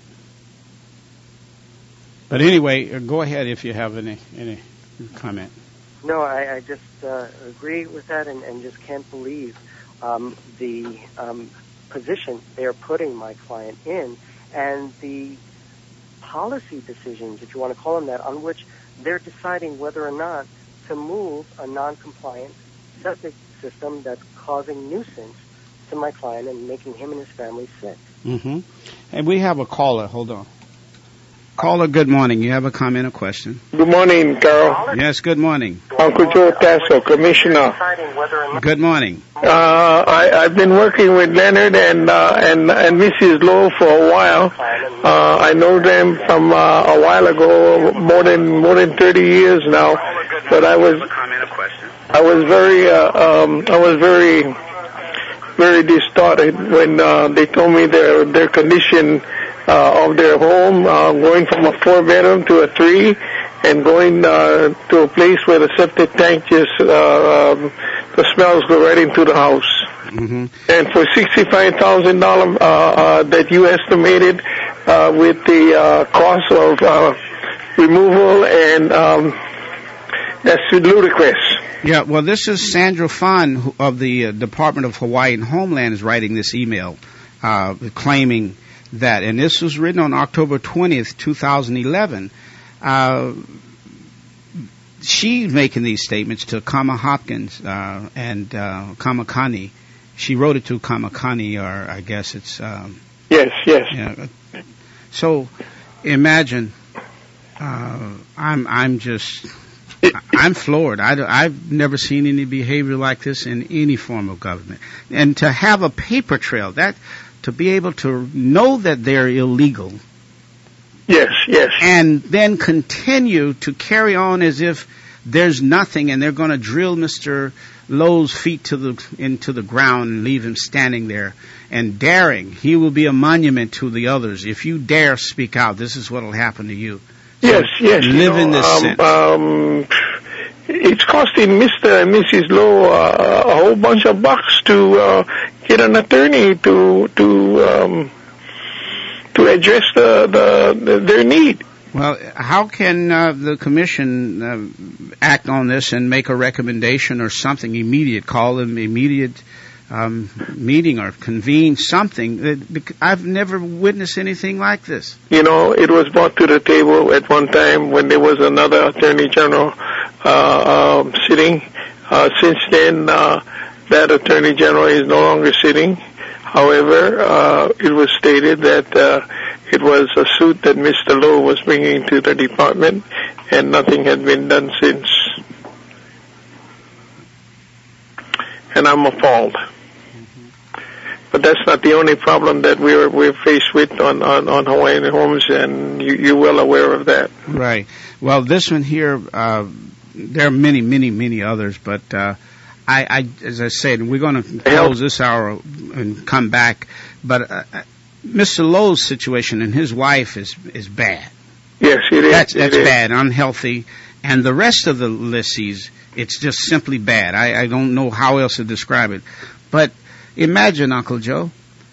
But anyway, uh, go ahead if you have any, any comment. No, I, I just uh, agree with that and, and just can't believe Um, the um, position they're putting my client in, and the policy decisions, if you want to call them that, on which they're deciding whether or not to move a non-compliant septic system that's causing nuisance to my client and making him and his family sick. Mm-hmm. And we have a caller. Hold on. Caller, good morning. You have a comment or question? Good morning, Carol. Yes, good morning. Uncle Joe Tasso, Commissioner. Good morning. Uh, I, I've been working with Leonard and uh, and and Missus Lowe for a while. Uh, I know them from uh, a while ago, more than more than thirty years now. But I was I was very uh, um, I was very very distorted when uh, they told me their their condition. Uh, of their home, uh, going from a four-bedroom to a three, and going uh, to a place where the septic tank just, uh, um, the smells go right into the house. Mm-hmm. And for sixty-five thousand dollars uh, uh, that you estimated uh, with the uh, cost of uh, removal, and um, that's ludicrous. Yeah, well, this is Sandra Fun of the uh, Department of Hawaiian Homeland is writing this email uh, claiming that, and this was written on October twentieth, two thousand eleven. Uh, she's making these statements to Kama Hopkins uh, and uh, Kamakani. She wrote it to Kamakani, or I guess it's... Um, yes, yes. You know, so imagine, uh, I'm I'm just... I'm floored. I, I've never seen any behavior like this in any form of government. And to have a paper trail, that to be able to know that they're illegal... Yes, yes. And then continue to carry on as if there's nothing, and they're going to drill Mister Lowe's feet to the into the ground and leave him standing there and daring. He will be a monument to the others. If you dare speak out, this is what will happen to you. So yes, yes. Live you know, in this um, sense. Um, it's costing Mister and Missus Lowe uh, a whole bunch of bucks to uh, get an attorney to to. Um, to address the, the, the their need. Well, how can uh, the commission uh, act on this and make a recommendation or something immediate? Call them immediate um, meeting or convene something. I've never witnessed anything like this. You know, it was brought to the table at one time when there was another attorney general uh, um, sitting. Uh, since then, uh, that attorney general is no longer sitting. However, uh, it was stated that uh, it was a suit that Mister Lowe was bringing to the department, and nothing had been done since. And I'm appalled. Mm-hmm. But that's not the only problem that we're we're faced with on, on, on Hawaiian Homes, and you, you're well aware of that. Right. Well, this one here, uh, there are many, many, many others, but... Uh, I, I, as I said, we're going to close this hour and come back. But uh, Mister Lowe's situation and his wife is is bad. Yes, it is. That's, that's it bad, is. unhealthy. And the rest of the lessees, it's just simply bad. I, I don't know how else to describe it. But imagine, Uncle Joe,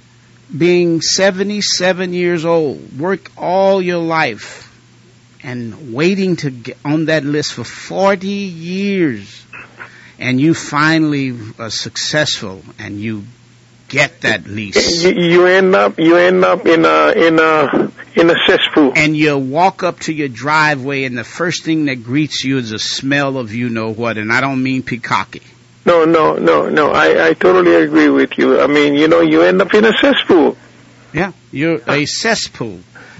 being seventy-seven years old, work all your life, and waiting to get on that list for forty years. And you finally are successful, and you get that lease. You, you end up, you end up in a in a in a cesspool. And you walk up to your driveway, and the first thing that greets you is a smell of you know what. And I don't mean pikaki. No, no, no, no. I I totally agree with you. I mean, you know, you end up in a cesspool. Yeah, you're a cesspool.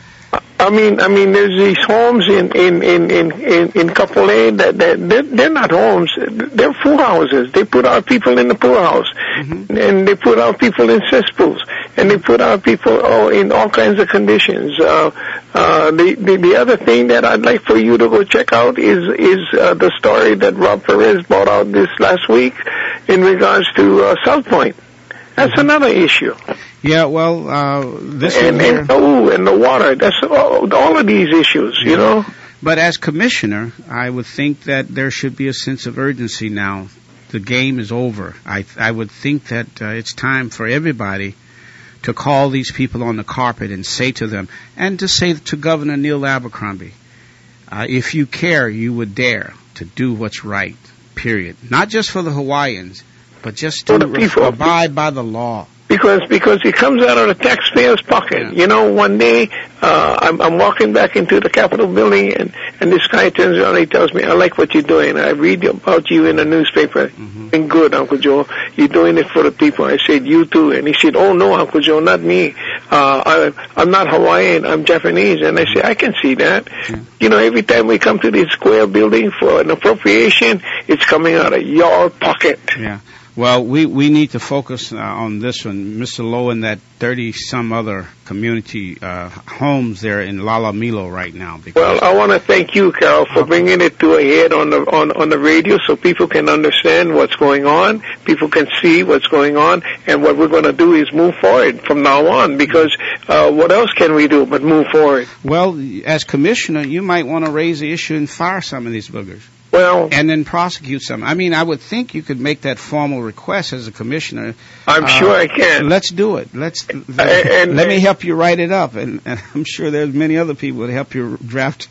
I mean, I mean, there's these homes in in in in in, in Kapolei that, that they're, they're not homes. They're poor houses. They put our people in the poorhouse, mm-hmm. and they put our people in cesspools, and they put our people oh, in all kinds of conditions. Uh, uh, the, the the other thing that I'd like for you to go check out is is uh, the story that Rob Perez brought out this last week in regards to uh, South Point. That's mm-hmm. another issue. Yeah, well, uh, this and, here, and oh, and the water. That's all, all of these issues, yeah. you know. But as commissioner, I would think that there should be a sense of urgency now. The game is over. I I would think that uh, it's time for everybody to call these people on the carpet and say to them, and to say to Governor Neil Abercrombie, uh, if you care, you would dare to do what's right. Period. Not just for the Hawaiians, but just to people, abide by the law. Because because it comes out of the taxpayer's pocket. Yeah. You know, one day uh, I'm, I'm walking back into the Capitol building, and, and this guy turns around and he tells me, I like what you're doing. I read about you in the newspaper. Mm-hmm. And good, Uncle Joe. You're doing it for the people. I said, you too. And he said, oh, no, Uncle Joe, not me. Uh, I, I'm not Hawaiian. I'm Japanese. And I said, I can see that. Yeah. You know, every time we come to this square building for an appropriation, it's coming out of your pocket. Yeah. Well, we, we need to focus uh, on this one. Mister Lowe and that thirty-some other community uh, homes there in Lalamilo right now. Well, I want to thank you, Carol, for bringing it to a head on the on, on the radio so people can understand what's going on, people can see what's going on, and what we're going to do is move forward from now on, because uh, what else can we do but move forward? Well, as commissioner, you might want to raise the issue and fire some of these boogers. Well, and then prosecute some. I mean, I would think you could make that formal request as a commissioner. I'm uh, sure I can. Let's do it. Let's and, and, let me help you write it up, and, and I'm sure there's many other people that help you draft.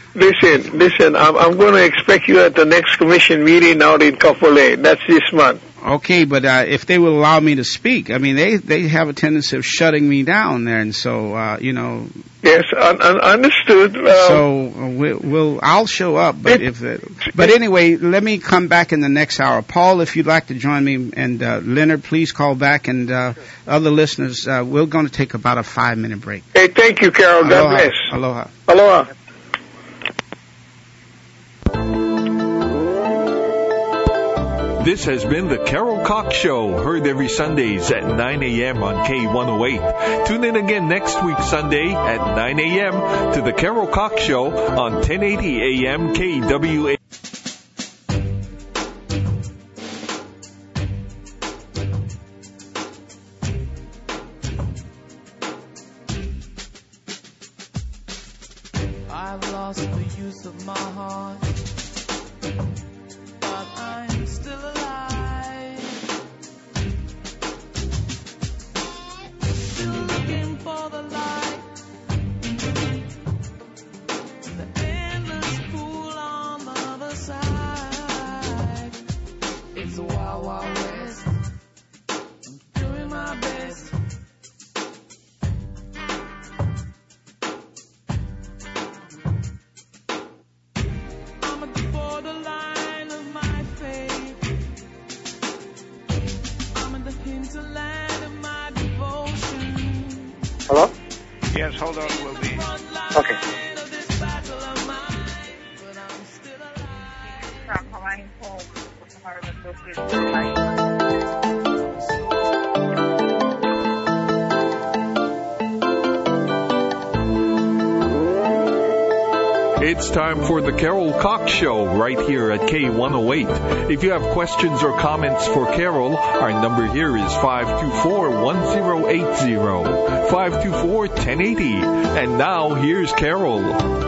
Listen, listen. I'm, I'm going to expect you at the next commission meeting out in Kapolei. That's this month. Okay, but uh, if they will allow me to speak, I mean, they they have a tendency of shutting me down there, and so uh, you know. Yes, un- un- understood. Uh, so we'll, we'll I'll show up, but if it, but anyway, let me come back in the next hour. Paul, if you'd like to join me, and uh, Leonard, please call back, and uh, other listeners, uh, we're going to take about a five minute break. Hey, thank you, Carol. God Aloha. bless. Aloha. Aloha. This has been the Carol Cox Show, heard every Sundays at nine a.m. on K one oh eight. Tune in again next week Sunday at nine a.m. to the Carol Cox Show on ten eighty A M K W A. I've lost the use of my heart, but I'm still alive. Still looking for the light, the endless pool on the other side. It's a wild, wild west. I'm doing my best. I'm at the borderline of my faith. I'm in the hinterland of my devotion. Hello? Yes, hold on, we'll be. Okay. From Hawaiian Home with the Heart of Association. It's time for the Carol Cox Show right here at K one oh eight. If you have questions or comments for Carol, our number here is five two four, one oh eight zero, five two four, one oh eight zero. And now, here's Carol.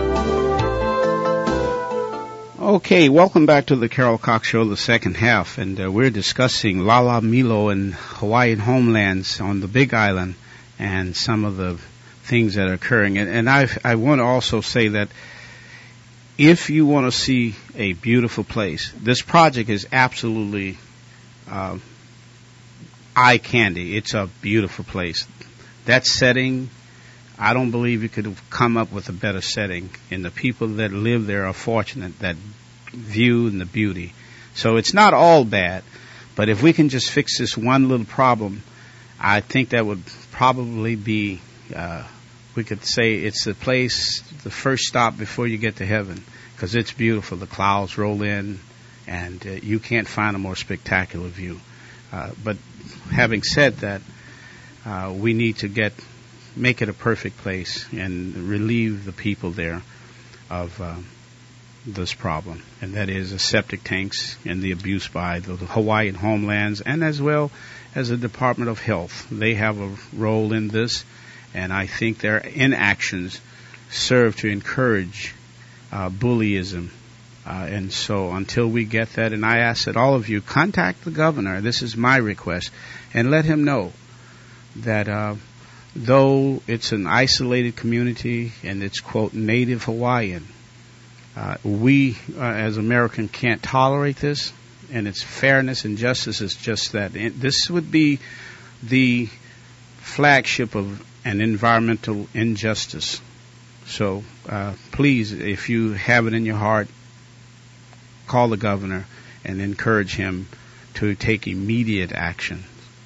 Okay, welcome back to the Carol Cox Show, the second half, and uh, we're discussing Lala Milo and Hawaiian homelands on the Big Island and some of the things that are occurring. And, and I I want to also say that if you want to see a beautiful place, this project is absolutely uh, eye candy. It's a beautiful place. That setting, I don't believe you could have come up with a better setting. And the people that live there are fortunate, that view and the beauty. So it's not all bad, but if we can just fix this one little problem, I think that would probably be, uh, we could say it's the place, the first stop before you get to heaven, because it's beautiful. The clouds roll in, and uh, you can't find a more spectacular view. Uh, but having said that, uh, we need to get make it a perfect place and relieve the people there of uh, this problem, and that is the septic tanks and the abuse by the Hawaiian homelands, and as well as the Department of Health. They have a role in this, and I think their inactions serve to encourage uh, bullyism. Uh, and so until we get that, and I ask that all of you contact the governor, this is my request, and let him know that uh, though it's an isolated community and it's, quote, native Hawaiian, uh, we uh, as Americans can't tolerate this, and its fairness and justice is just that. And this would be the flagship of an environmental injustice. So uh, please, if you have it in your heart, call the governor and encourage him to take immediate action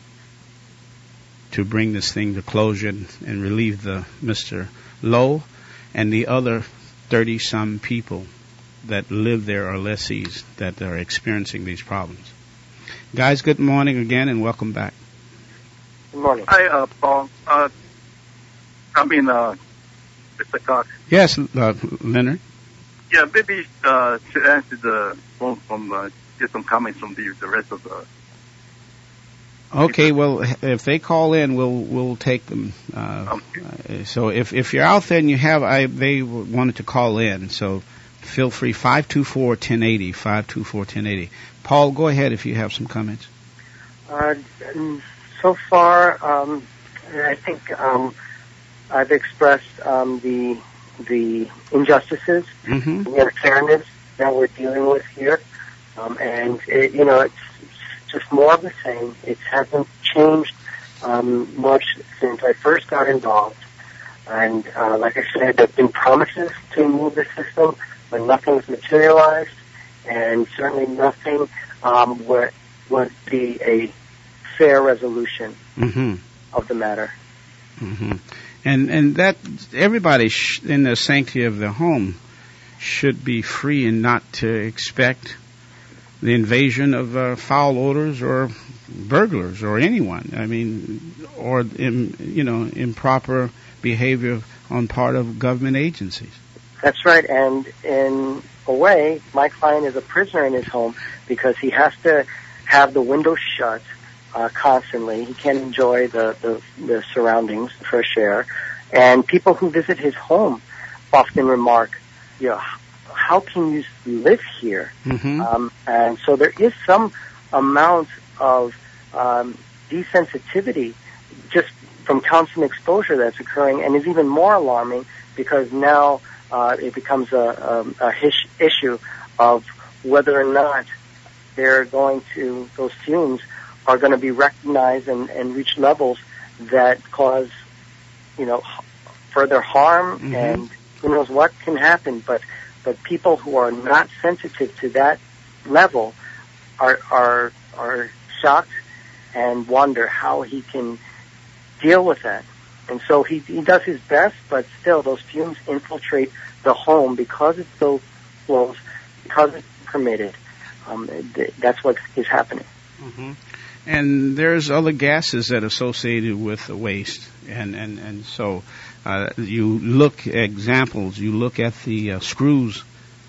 to bring this thing to closure and, and relieve the Mister Lowe and the other thirty-some people that live there or lessees that are experiencing these problems. Guys, good morning again and welcome back. Good morning. Hi, uh, Paul. Uh, I mean, uh, Mister Cox. Yes, uh, Leonard. Yeah, maybe uh, to answer the phone from, uh, get some comments from the, the rest of the. Okay, well, if they call in, we'll we'll take them. Uh, okay. So if if you're out there and you have, I they wanted to call in, so feel free. Five two four ten eighty. Five two four ten eighty. Paul, go ahead if you have some comments. Uh, so far, um, I think um, I've expressed um, the the injustices, mm-hmm. the unfairness that we're dealing with here, um, and it, you know, it's just more of the same. It hasn't changed um, much since I first got involved. And uh, like I said, there have been promises to move the system, but nothing's materialized, and certainly nothing um, would, would be a fair resolution Mm-hmm. of the matter. Mm-hmm. And and that everybody sh- in the sanctity of their home should be free and not to expect the invasion of uh, foul odors or burglars or anyone. I mean, or im, you know improper behavior on part of government agencies. That's right, and in a way, my client is a prisoner in his home because he has to have the windows shut uh, constantly. He can't enjoy the, the, the surroundings, the fresh air. And people who visit his home often remark, you know, how can you live here? Mm-hmm. Um, and so there is some amount of um, desensitivity just from constant exposure that's occurring, and is even more alarming because now uh, it becomes a, a, a hish- issue of whether or not they're going to, those fumes are going to be recognized and, and reach levels that cause, you know, h- further harm, Mm-hmm. and who knows what can happen. But but people who are not sensitive to that level are are are shocked and wonder how he can deal with that. And so he he does his best, but still those fumes infiltrate the home because it's so close, because it's permitted. Um, th- that's what is happening. Mm-hmm. And there's other gases that are associated with the waste, and and and so uh, you look at examples. You look at the uh, screws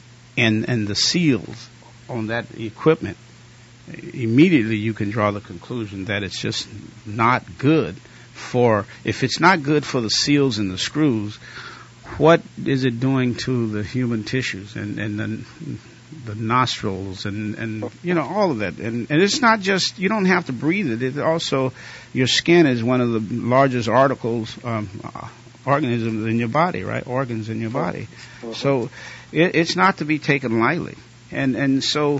and and the seals on that equipment. Immediately, you can draw the conclusion that it's just not good for. If it's not good for the seals and the screws, what is it doing to the human tissues and and the the nostrils and, and you know, all of that. And, and it's not just, you don't have to breathe it. It also, your skin is one of the largest articles, um, uh, organisms in your body, right? Organs in your body. Mm-hmm. So it, it's not to be taken lightly. And, and so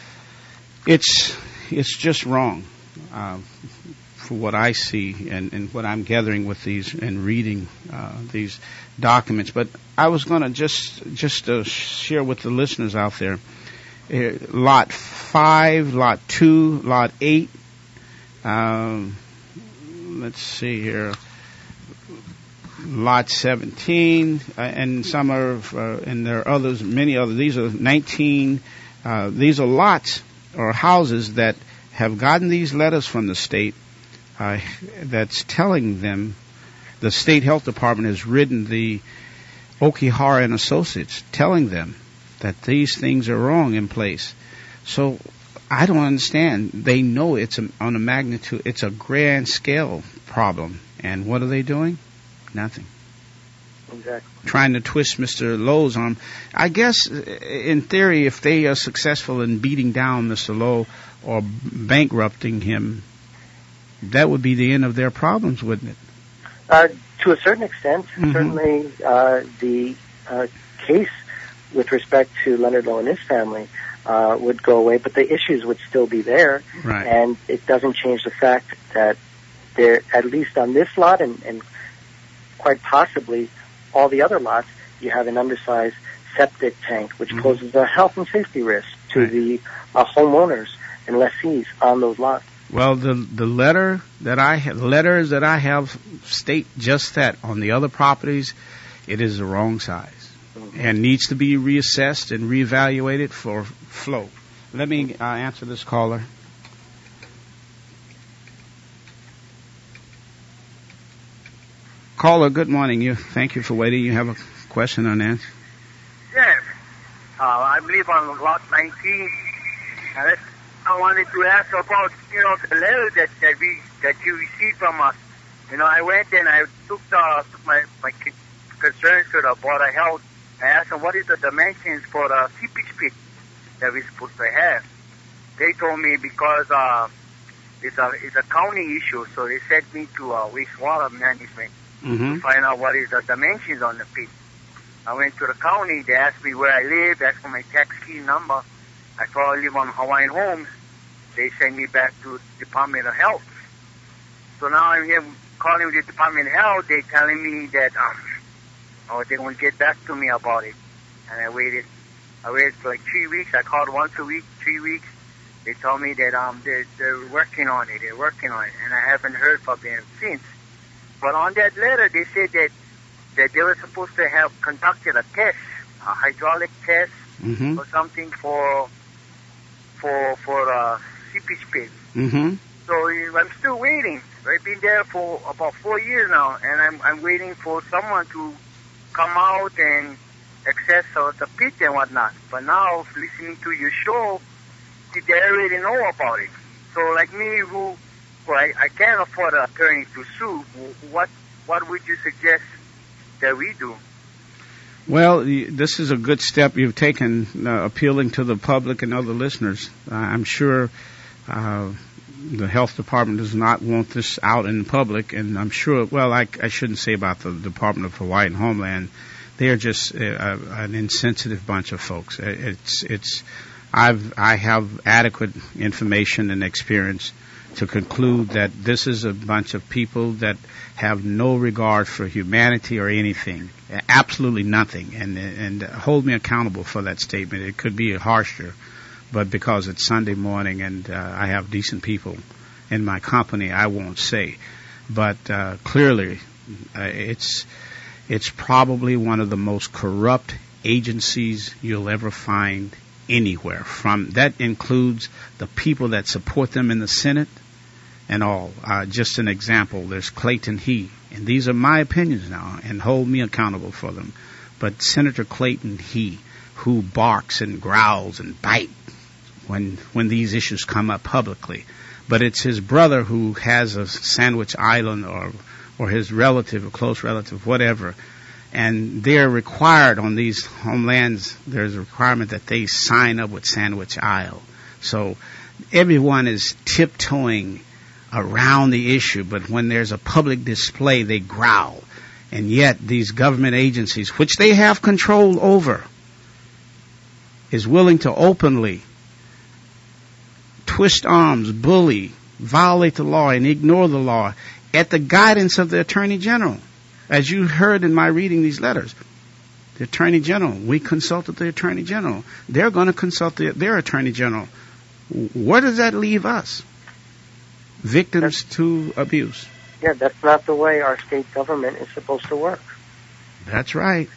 it's, it's just wrong, uh, for what I see and, and what I'm gathering with these and reading, uh, these documents. But I was going to just just uh, share with the listeners out there, uh, lot five, lot two, lot eight. Um, let's see here, lot seventeen, uh, and some are, uh, and there are others, many others. These are nineteen. Uh, these are lots or houses that have gotten these letters from the state, uh, that's telling them. The state health department has written the Okihara and Associates telling them that these things are wrong in place. So I don't understand. They know it's a, on a magnitude, it's a grand scale problem. And what are they doing? Nothing. Exactly. Trying to twist Mister Lowe's arm. I guess, in theory, if they are successful in beating down Mister Lowe or bankrupting him, that would be the end of their problems, wouldn't it? Uh, to a certain extent, Mm-hmm. certainly uh, the uh, case with respect to Leonard Lowe and his family uh, would go away, but the issues would still be there. Right. And it doesn't change the fact that there, at least on this lot and, and quite possibly all the other lots, you have an undersized septic tank, which Mm-hmm. poses a health and safety risk to Right. the uh, homeowners and lessees on those lots. Well, the the letter that I have, letters that I have state just that. On the other properties, it is the wrong size Mm-hmm. and needs to be reassessed and reevaluated for flow. Let me uh, answer this caller. Caller, good morning. You, thank you for waiting. You have a question on that? Yes. Uh, I live on lot nineteen. And that's- I wanted to ask about, you know, the letter that, that we that you received from us. You know, I went and I took the took my my concerns to the Board of Health. I asked them what is the dimensions for the seepage pit that we're supposed to have. They told me because uh, it's a it's a county issue, so they sent me to uh, wastewater management Mm-hmm. to find out what is the dimensions on the pit. I went to the county. They asked me where I live. Asked for my tax key number. I told I live on Hawaiian Homes. they sent me back to Department of Health. So now I'm here calling the Department of Health. They're telling me that um, oh, they won't get back to me about it. And I waited. I waited for like three weeks. I called once a week, three weeks. They told me that um they're, they're working on it. They're working on it, and I haven't heard from them since. But on that letter, they said that that they were supposed to have conducted a test, a hydraulic test, Mm-hmm. or something for for for uh, seepage pit. Mm-hmm. So uh, I'm still waiting. I've been there for about four years now, and I'm I'm waiting for someone to come out and access uh, the pit and whatnot. But now, listening to your show, they already know about it. So, like me, who, who I, I can't afford an attorney to sue, what what would you suggest that we do? Well, y- this is a good step you've taken, uh, appealing to the public and other listeners. Uh, I'm sure uh, the health department does not want this out in public, and I'm sure, well, I, I shouldn't say about the Department of Hawaii and Homeland. They're just uh, an insensitive bunch of folks. It's, it's, I've, I have adequate information and experience to conclude that this is a bunch of people that have no regard for humanity or anything, absolutely nothing, and and hold me accountable for that statement. It could be harsher, but because it's Sunday morning and uh, I have decent people in my company, I won't say. But uh, clearly, uh, it's it's probably one of the most corrupt agencies you'll ever find anywhere. From that includes the people that support them in the Senate and all. Uh, just an example, there's Clayton He, and these are my opinions now, and hold me accountable for them. But Senator Clayton He, who barks and growls and bites when when these issues come up publicly, but it's his brother who has a Sandwich Island, or or his relative, a close relative, whatever, and they're required on these homelands, there's a requirement that they sign up with Sandwich Isle. So everyone is tiptoeing around the issue, but when there's a public display, they growl. And yet these government agencies, which they have control over, is willing to openly twist arms, bully, violate the law, and ignore the law at the guidance of the Attorney General. As you heard in my reading these letters, the Attorney General, we consulted the Attorney General. They're going to consult the, their Attorney General. Where does that leave us? Victims that's, to abuse. Yeah, that's not the way our state government is supposed to work. That's right.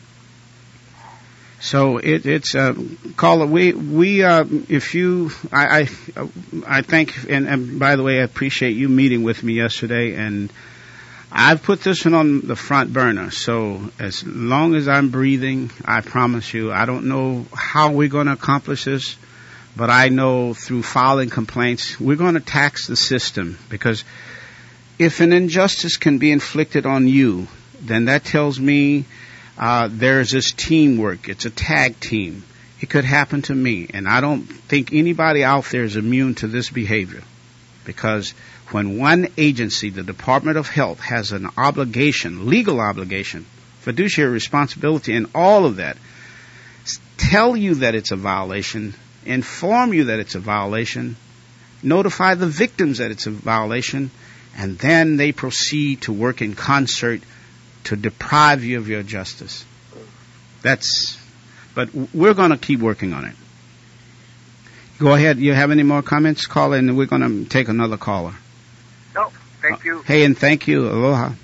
So it, it's uh, caller. We we uh, if you I I, I thank and, and by the way, I appreciate you meeting with me yesterday, and I've put this one on the front burner. So as long as I'm breathing, I promise you, I don't know how we're going to accomplish this, but I know through filing complaints, we're going to tax the system, because if an injustice can be inflicted on you, then that tells me uh, there's this teamwork. It's a tag team. It could happen to me, and I don't think anybody out there is immune to this behavior, because when one agency, the Department of Health, has an obligation, legal obligation, fiduciary responsibility, and all of that, tell you that it's a violation, inform you that it's a violation, notify the victims that it's a violation, and then they proceed to work in concert to deprive you of your justice. That's, but we're going to keep working on it. Go ahead. You have any more comments? Call in, and we're going to take another caller. No, thank you. Hey, and thank you. Aloha.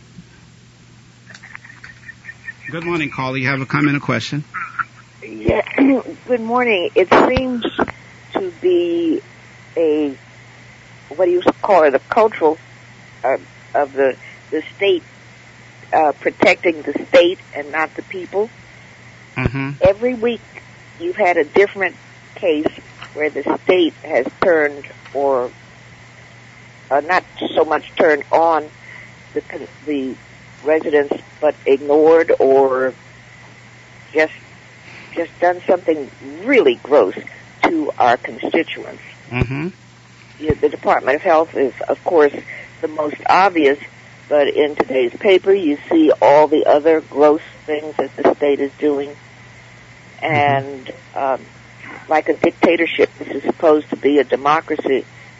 Good morning, caller. You have a comment or question? Yeah. Good morning. It seems to be a, what do you call it, a cultural uh, of the the state uh, protecting the state and not the people. Mm-hmm. Every week you've had a different case where the state has turned, or uh, not so much turned on the the residents, but ignored or just just done something really gross to our constituents. Mm-hmm. Yeah, the Department of Health is, of course, the most obvious, but in today's paper you see all the other gross things that the state is doing. And um, like a dictatorship, this is supposed to be a democracy,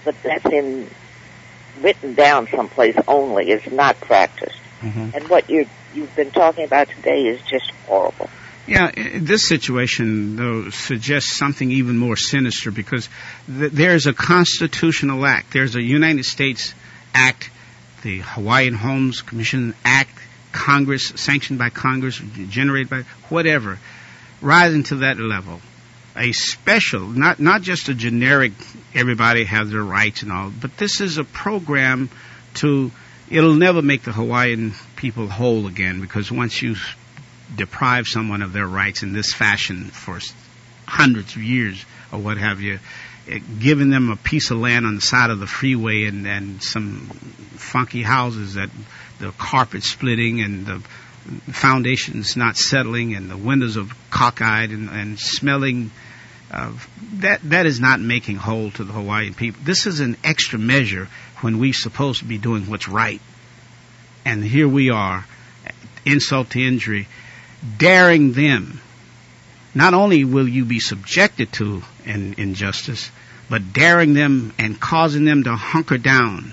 but that's in written down someplace only. It's not practiced. Mm-hmm. And what you're, you've been talking about today is just horrible. Yeah, this situation, though, suggests something even more sinister because th- there's a constitutional act. There's a United States Act, the Hawaiian Homes Commission Act, Congress, sanctioned by Congress, generated by whatever, rising to that level. A special, not not just a generic, everybody has their rights and all, but this is a program to, it'll never make the Hawaiian people whole again, because once you deprive someone of their rights in this fashion for hundreds of years or what have you, giving them a piece of land on the side of the freeway and, and some funky houses that the carpet splitting and the foundations not settling and the windows are cockeyed and, and smelling, uh, that that is not making whole to the Hawaiian people. This is an extra measure when we're supposed to be doing what's right. And here we are, insult to injury, daring them. Not only will you be subjected to an injustice, but daring them and causing them to hunker down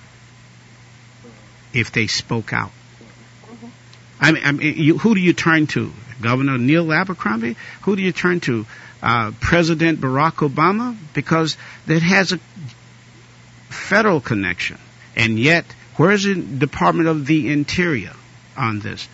if they spoke out. Mm-hmm. I mean, I mean you, who do you turn to? Governor Neil Abercrombie? Who do you turn to? Uh, President Barack Obama? Because that has a federal connection. And yet, where is the Department of the Interior on this?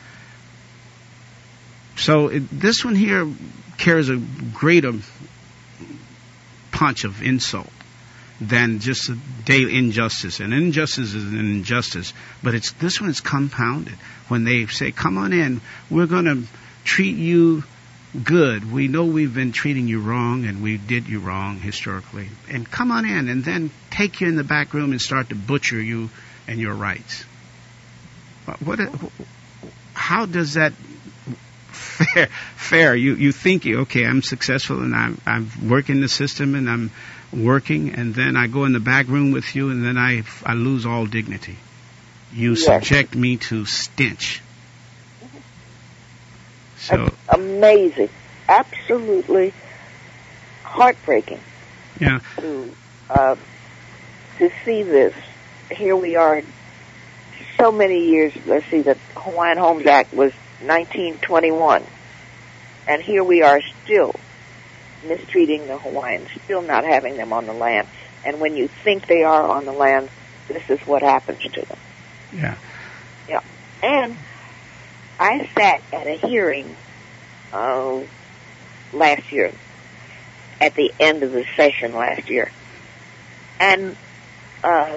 So it, this one here carries a greater punch of insult than just a daily injustice. And injustice is an injustice, but it's this one is compounded when they say, "Come on in, we're going to treat you good. We know we've been treating you wrong, and we did you wrong historically. And come on in, and then take you in the back room and start to butcher you and your rights." What? How does that? Fair, fair. You you think, okay, I'm successful and I'm I'm working the system and I'm working, and then I go in the back room with you, and then I I lose all dignity. You yes. subject me to stench. So it's amazing, absolutely heartbreaking. Yeah. To uh, to see this. Here we are. So many years. Let's see. The Hawaiian Homes Act was nineteen twenty-one, and here we are still mistreating the Hawaiians, still not having them on the land. And when you think they are on the land, this is what happens to them. Yeah. Yeah. And I sat at a hearing uh, last year, at the end of the session last year, and um,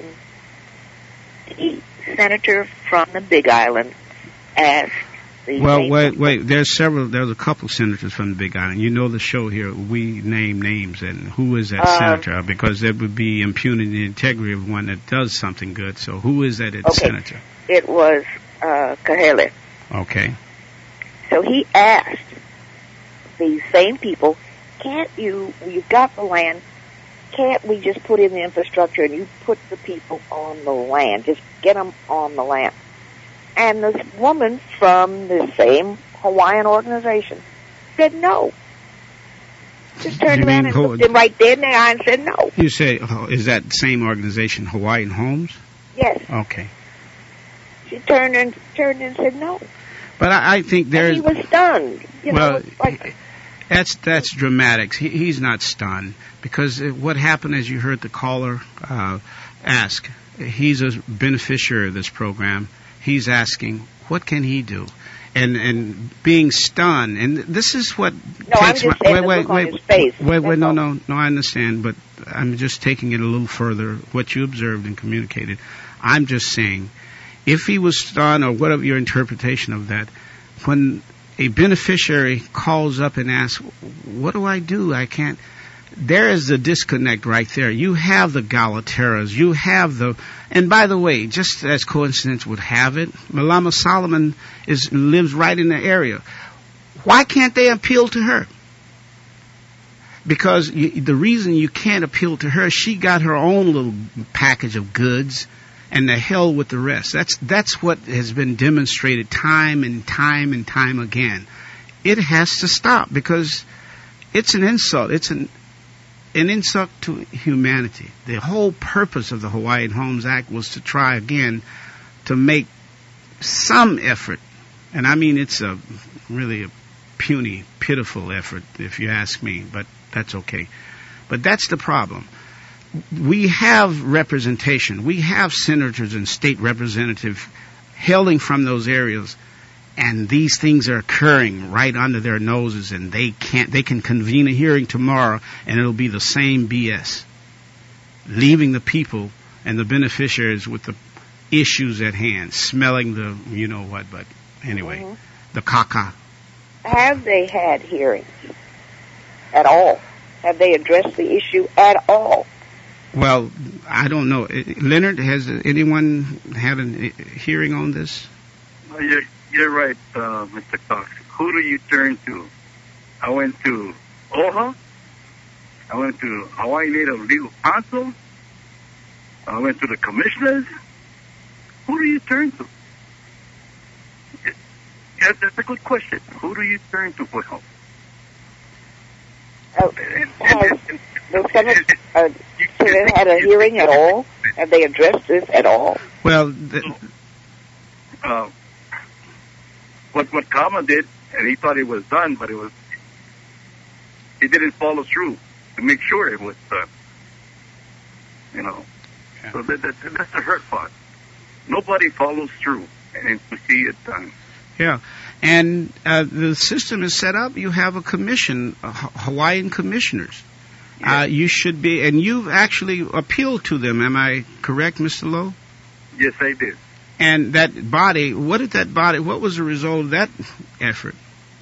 the senator from the Big Island asked the Well, wait, wait. There's several. There's a couple senators from the Big Island. You know the show here. We name names, and who is that um, senator? Because that would be impugning the integrity of one that does something good. So who is that okay. senator? It was uh, Kahele. Okay. So he asked these same people, "Can't you? You've got the land. Can't we just put in the infrastructure and you put the people on the land? Just get them on the land." And this woman from the same Hawaiian organization said no. Just turned You around mean and Ho- looked him right dead in the eye and said no. You say, oh, is that the same organization, Hawaiian Homes? Yes. Okay. She turned and turned and said no. But I, I think there's. And he was stunned. You well, know, like, that's that's dramatic. He, he's not stunned because what happened, as you heard the caller uh, ask, he's a beneficiary of this program. He's asking, what can he do? And and being stunned, and this is what no, takes I'm just my saying wait the wait look on wait his face. wait wait That's no all. no no I understand, but I'm just taking it a little further. What you observed and communicated, I'm just saying, if he was stunned or whatever your interpretation of that, when a beneficiary calls up and asks, what do I do? I can't. There is the disconnect right there. You have the Galateras. You have the, and by the way, just as coincidence would have it, Malama Solomon is lives right in the area. Why can't they appeal to her? Because you, the reason you can't appeal to her, she got her own little package of goods, and the hell with the rest. That's that's what has been demonstrated time and time and time again. It has to stop because it's an insult. It's an an insult to humanity. The whole purpose of the Hawaiian Homes Act was to try again to make some effort, and I mean it's a really a puny, pitiful effort if you ask me, but that's okay. But that's the problem. We have representation. We have senators and state representatives hailing from those areas, and these things are occurring right under their noses, and they can't. They can convene a hearing tomorrow, and it'll be the same B S, leaving the people and the beneficiaries with the issues at hand, smelling the you know what. But anyway, mm-hmm. the caca. Have they had hearings at all? Have they addressed the issue at all? Well, I don't know. Leonard, has anyone had a hearing on this? Well, you're, you're right, uh, Mister Cox. Who do you turn to? I went to O H A. I went to Hawaii Native Legal Counsel. I went to the commissioners. Who do you turn to? Yeah, that's a good question. Who do you turn to for help? Uh, has the Senate uh, Senate had a hearing at all? Have they addressed this at all? Well, the, uh, what what Kama did, and he thought it was done, but it was he didn't follow through to make sure it was done. You know, yeah. So that, that, that's the hurt part. Nobody follows through and to see it done. Yeah, and uh, the system is set up. You have a commission, uh, Hawaiian commissioners. Yeah. Uh, you should be, and you've actually appealed to them. Am I correct, Mister Lowe? Yes, I did. And that body, what did that body? What was the result of that effort?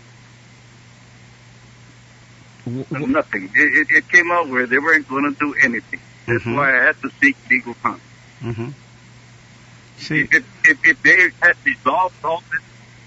W- Nothing. It, it, it came out where they weren't going to do anything. That's mm-hmm. why I had to seek legal counsel. Mm-hmm. See, if, if, if they had resolved all this.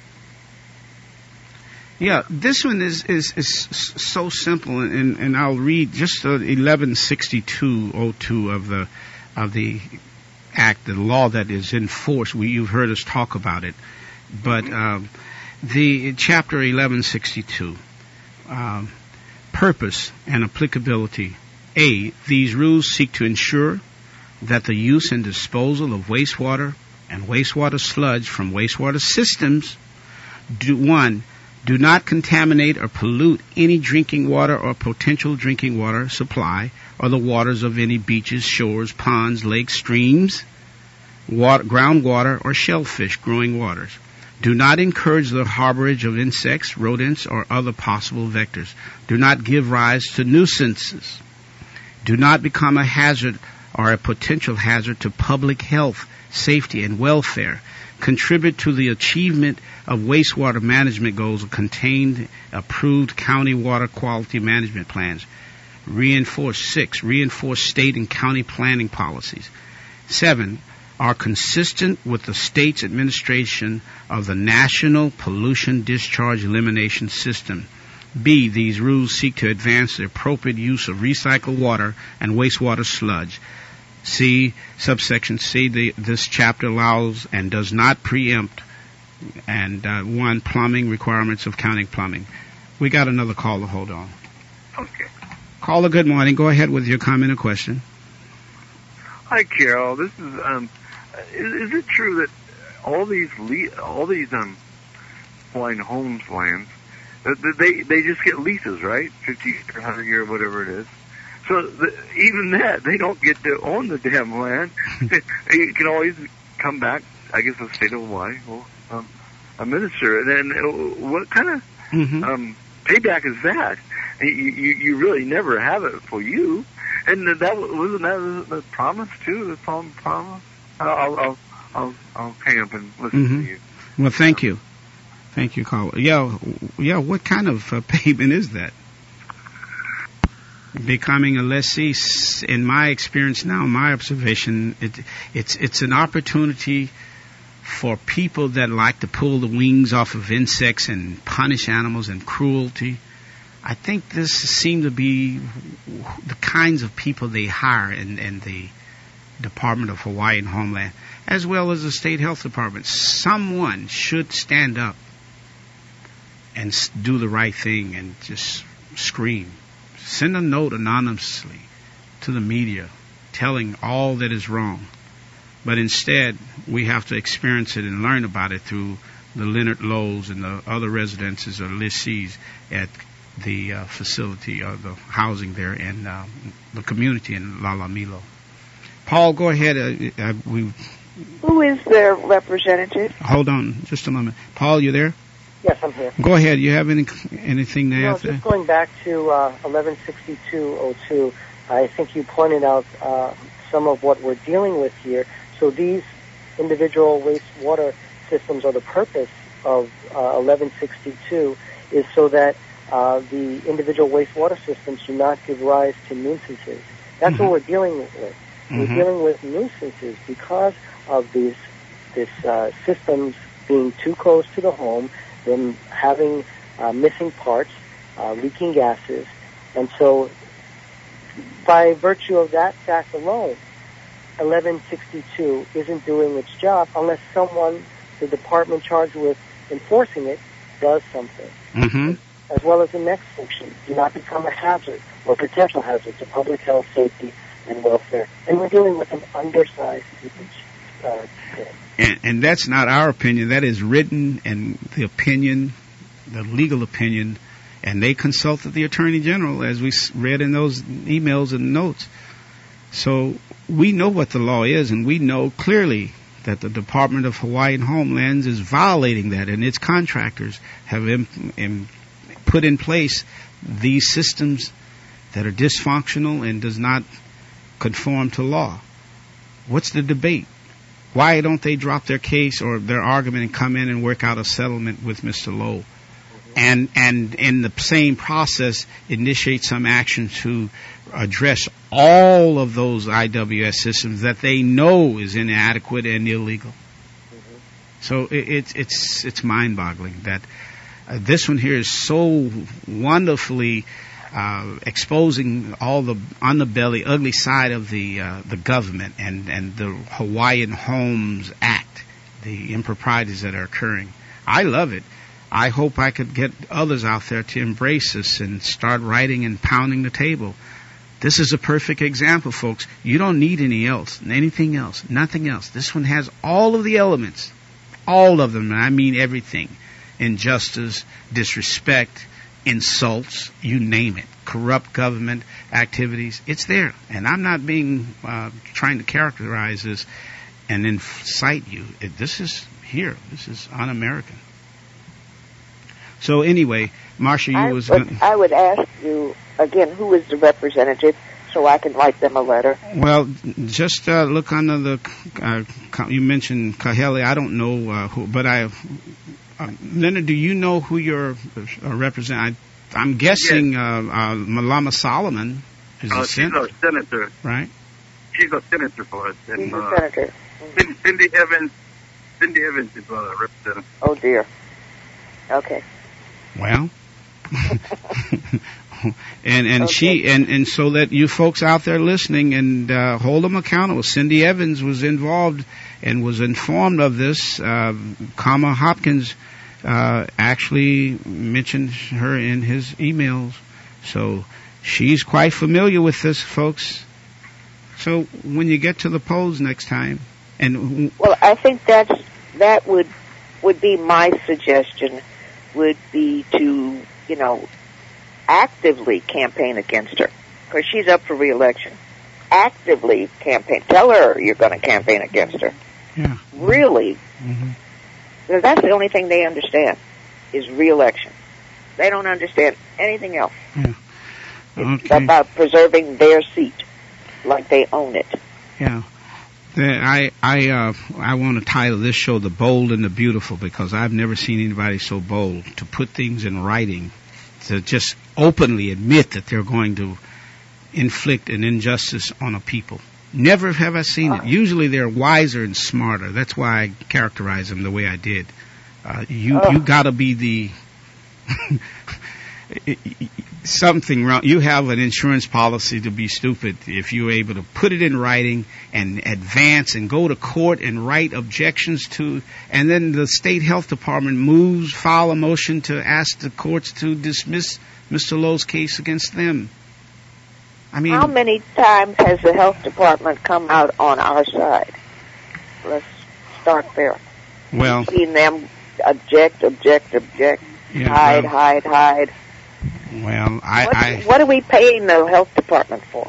Yeah, this one is, is, is so simple, and, and I'll read just uh, eleven sixty-two oh two of the of the act, the law that is in force. We, you've heard us talk about it, but um, the chapter eleven sixty-two, um, purpose and applicability. A, these rules seek to ensure that the use and disposal of wastewater and wastewater sludge from wastewater systems do one. Do not contaminate or pollute any drinking water or potential drinking water supply or the waters of any beaches, shores, ponds, lakes, streams, water, groundwater, or shellfish growing waters. Do not encourage the harborage of insects, rodents, or other possible vectors. Do not give rise to nuisances. Do not become a hazard or a potential hazard to public health, safety, and welfare. Contribute to the achievement of wastewater management goals contained approved county water quality management plans. Reinforce six, reinforce state and county planning policies. Seven, are consistent with the state's administration of the National Pollution Discharge Elimination System. B, these rules seek to advance the appropriate use of recycled water and wastewater sludge. C, subsection C, the, this chapter allows and does not preempt, and uh, one, plumbing requirements of county plumbing. We got another caller. Hold on. Okay. Caller, good morning. Go ahead with your comment or question. Hi, Carol. This is, um, is, is it true that all these, le- all these, um, Hawaiian Homes lands, they, they just get leases, right? fifty year, one hundred year, whatever it is. So the, even that, they don't get to own the damn land. You can always come back, I guess, the state of Hawaii will um, administer it. And uh, what kind of mm-hmm. um, payback is that? You, you, you really never have it for you. And that wasn't that the promise too. The prom- promise. I'll I'll I'll, I'll hang up and listen mm-hmm. to you. Well, thank you, thank you, caller. Yeah, yeah. What kind of uh, payment is that? Becoming a lessee, in my experience now, my observation, it, it's it's an opportunity for people that like to pull the wings off of insects and punish animals and cruelty. I think this seemed to be the kinds of people they hire in, in the Department of Hawaiian Homeland, as well as the State Health Department. Someone should stand up and do the right thing and just scream. send a note anonymously to the media telling all that is wrong. But instead, we have to experience it and learn about it through the Leonard Lowes and the other residences or lessees at the uh, facility or the housing there in uh, the community in Lalamilo. Paul, go ahead. Uh, uh, we Who is their representative? Hold on just a moment. Paul, you there? Yes, I'm here. Go ahead. You have any anything to No, add? just going back to uh, eleven sixty-two oh two, I think you pointed out uh, some of what we're dealing with here. So these individual wastewater systems, or the purpose of uh, eleven sixty-two, is so that uh, the individual wastewater systems do not give rise to nuisances. That's Mm-hmm. what we're dealing with. We're Mhm. dealing with nuisances because of these this uh, systems being too close to the home, them having uh, missing parts, uh, leaking gases, and so by virtue of that fact alone, eleven sixty-two isn't doing its job unless someone, the department charged with enforcing it, does something. Mm-hmm. As well as the next function, do not become a hazard or potential hazard to public health, safety, and welfare. And we're dealing with an undersized uh, kid. And, and that's not our opinion. That is written and the opinion, the legal opinion, and they consulted the Attorney General, as we s- read in those emails and notes. So we know what the law is, and we know clearly that the Department of Hawaiian Homelands is violating that, and its contractors have im- im- put in place these systems that are dysfunctional and does not conform to law. What's the debate? Why don't they drop their case or their argument and come in and work out a settlement with Mister Lowe? And and in the same process, initiate some action to address all of those I W S systems that they know is inadequate and illegal. So it, it's it's it's mind-boggling that uh, this one here is so wonderfully uh, exposing all the underbelly, ugly side of the uh, the government and and the Hawaiian Homes Act, the improprieties that are occurring. I love it. I hope I could get others out there to embrace this and start writing and pounding the table. This is a perfect example, folks. You don't need any else, anything else, nothing else. This one has all of the elements, all of them, and I mean everything. Injustice, disrespect, insults, you name it. Corrupt government activities, it's there. And I'm not being, uh, trying to characterize this and incite you. It, this is here. This is un-American. So anyway, Marcia, you I was... would, I would ask you, again, who is the representative so I can write them a letter? Well, just uh, look under the... Uh, you mentioned Kahele. I don't know uh, who, but I... Uh, Leonard, do you know who your uh, representative... I'm guessing Yes. uh, uh, Malama Solomon is Uh, a she's senator, a senator. right? She's a senator for us. And, He's a uh, senator. Cindy, Cindy Evans. Cindy Evans is a representative. Oh, dear. Okay. Well... and and she and and so that you folks out there listening and uh, hold them accountable. Cindy Evans was involved and was informed of this. Uh, Kama Hopkins uh, actually mentioned her in his emails, so she's quite familiar with this, folks. So when you get to the polls next time, and Well, I think that's, that would, would be my suggestion, would be to, you know, actively campaign against her, because she's up for re-election. Actively campaign. Tell her you're going to campaign against her. Yeah. Really. Mm-hmm. Because that's the only thing they understand, is re-election. They don't understand anything else. Yeah. It's Okay. about preserving their seat, like they own it. Yeah. Uh, I I uh, I want to title this show "The Bold and the Beautiful" because I've never seen anybody so bold to put things in writing, to just openly admit that they're going to inflict an injustice on a people. Never have I seen it. Usually they're wiser and smarter. That's why I characterize them the way I did. Uh, you Oh. you got to be the something wrong. You have an insurance policy to be stupid if you're able to put it in writing and advance and go to court and write objections to, and then the state health department moves, file a motion to ask the courts to dismiss Mister Lowe's case against them. I mean, how many times has the health department come out on our side? Let's start there. Well, We've seen them object, object, object, yeah, hide, well, hide, hide. Well, I, What, I what are we paying the health department for?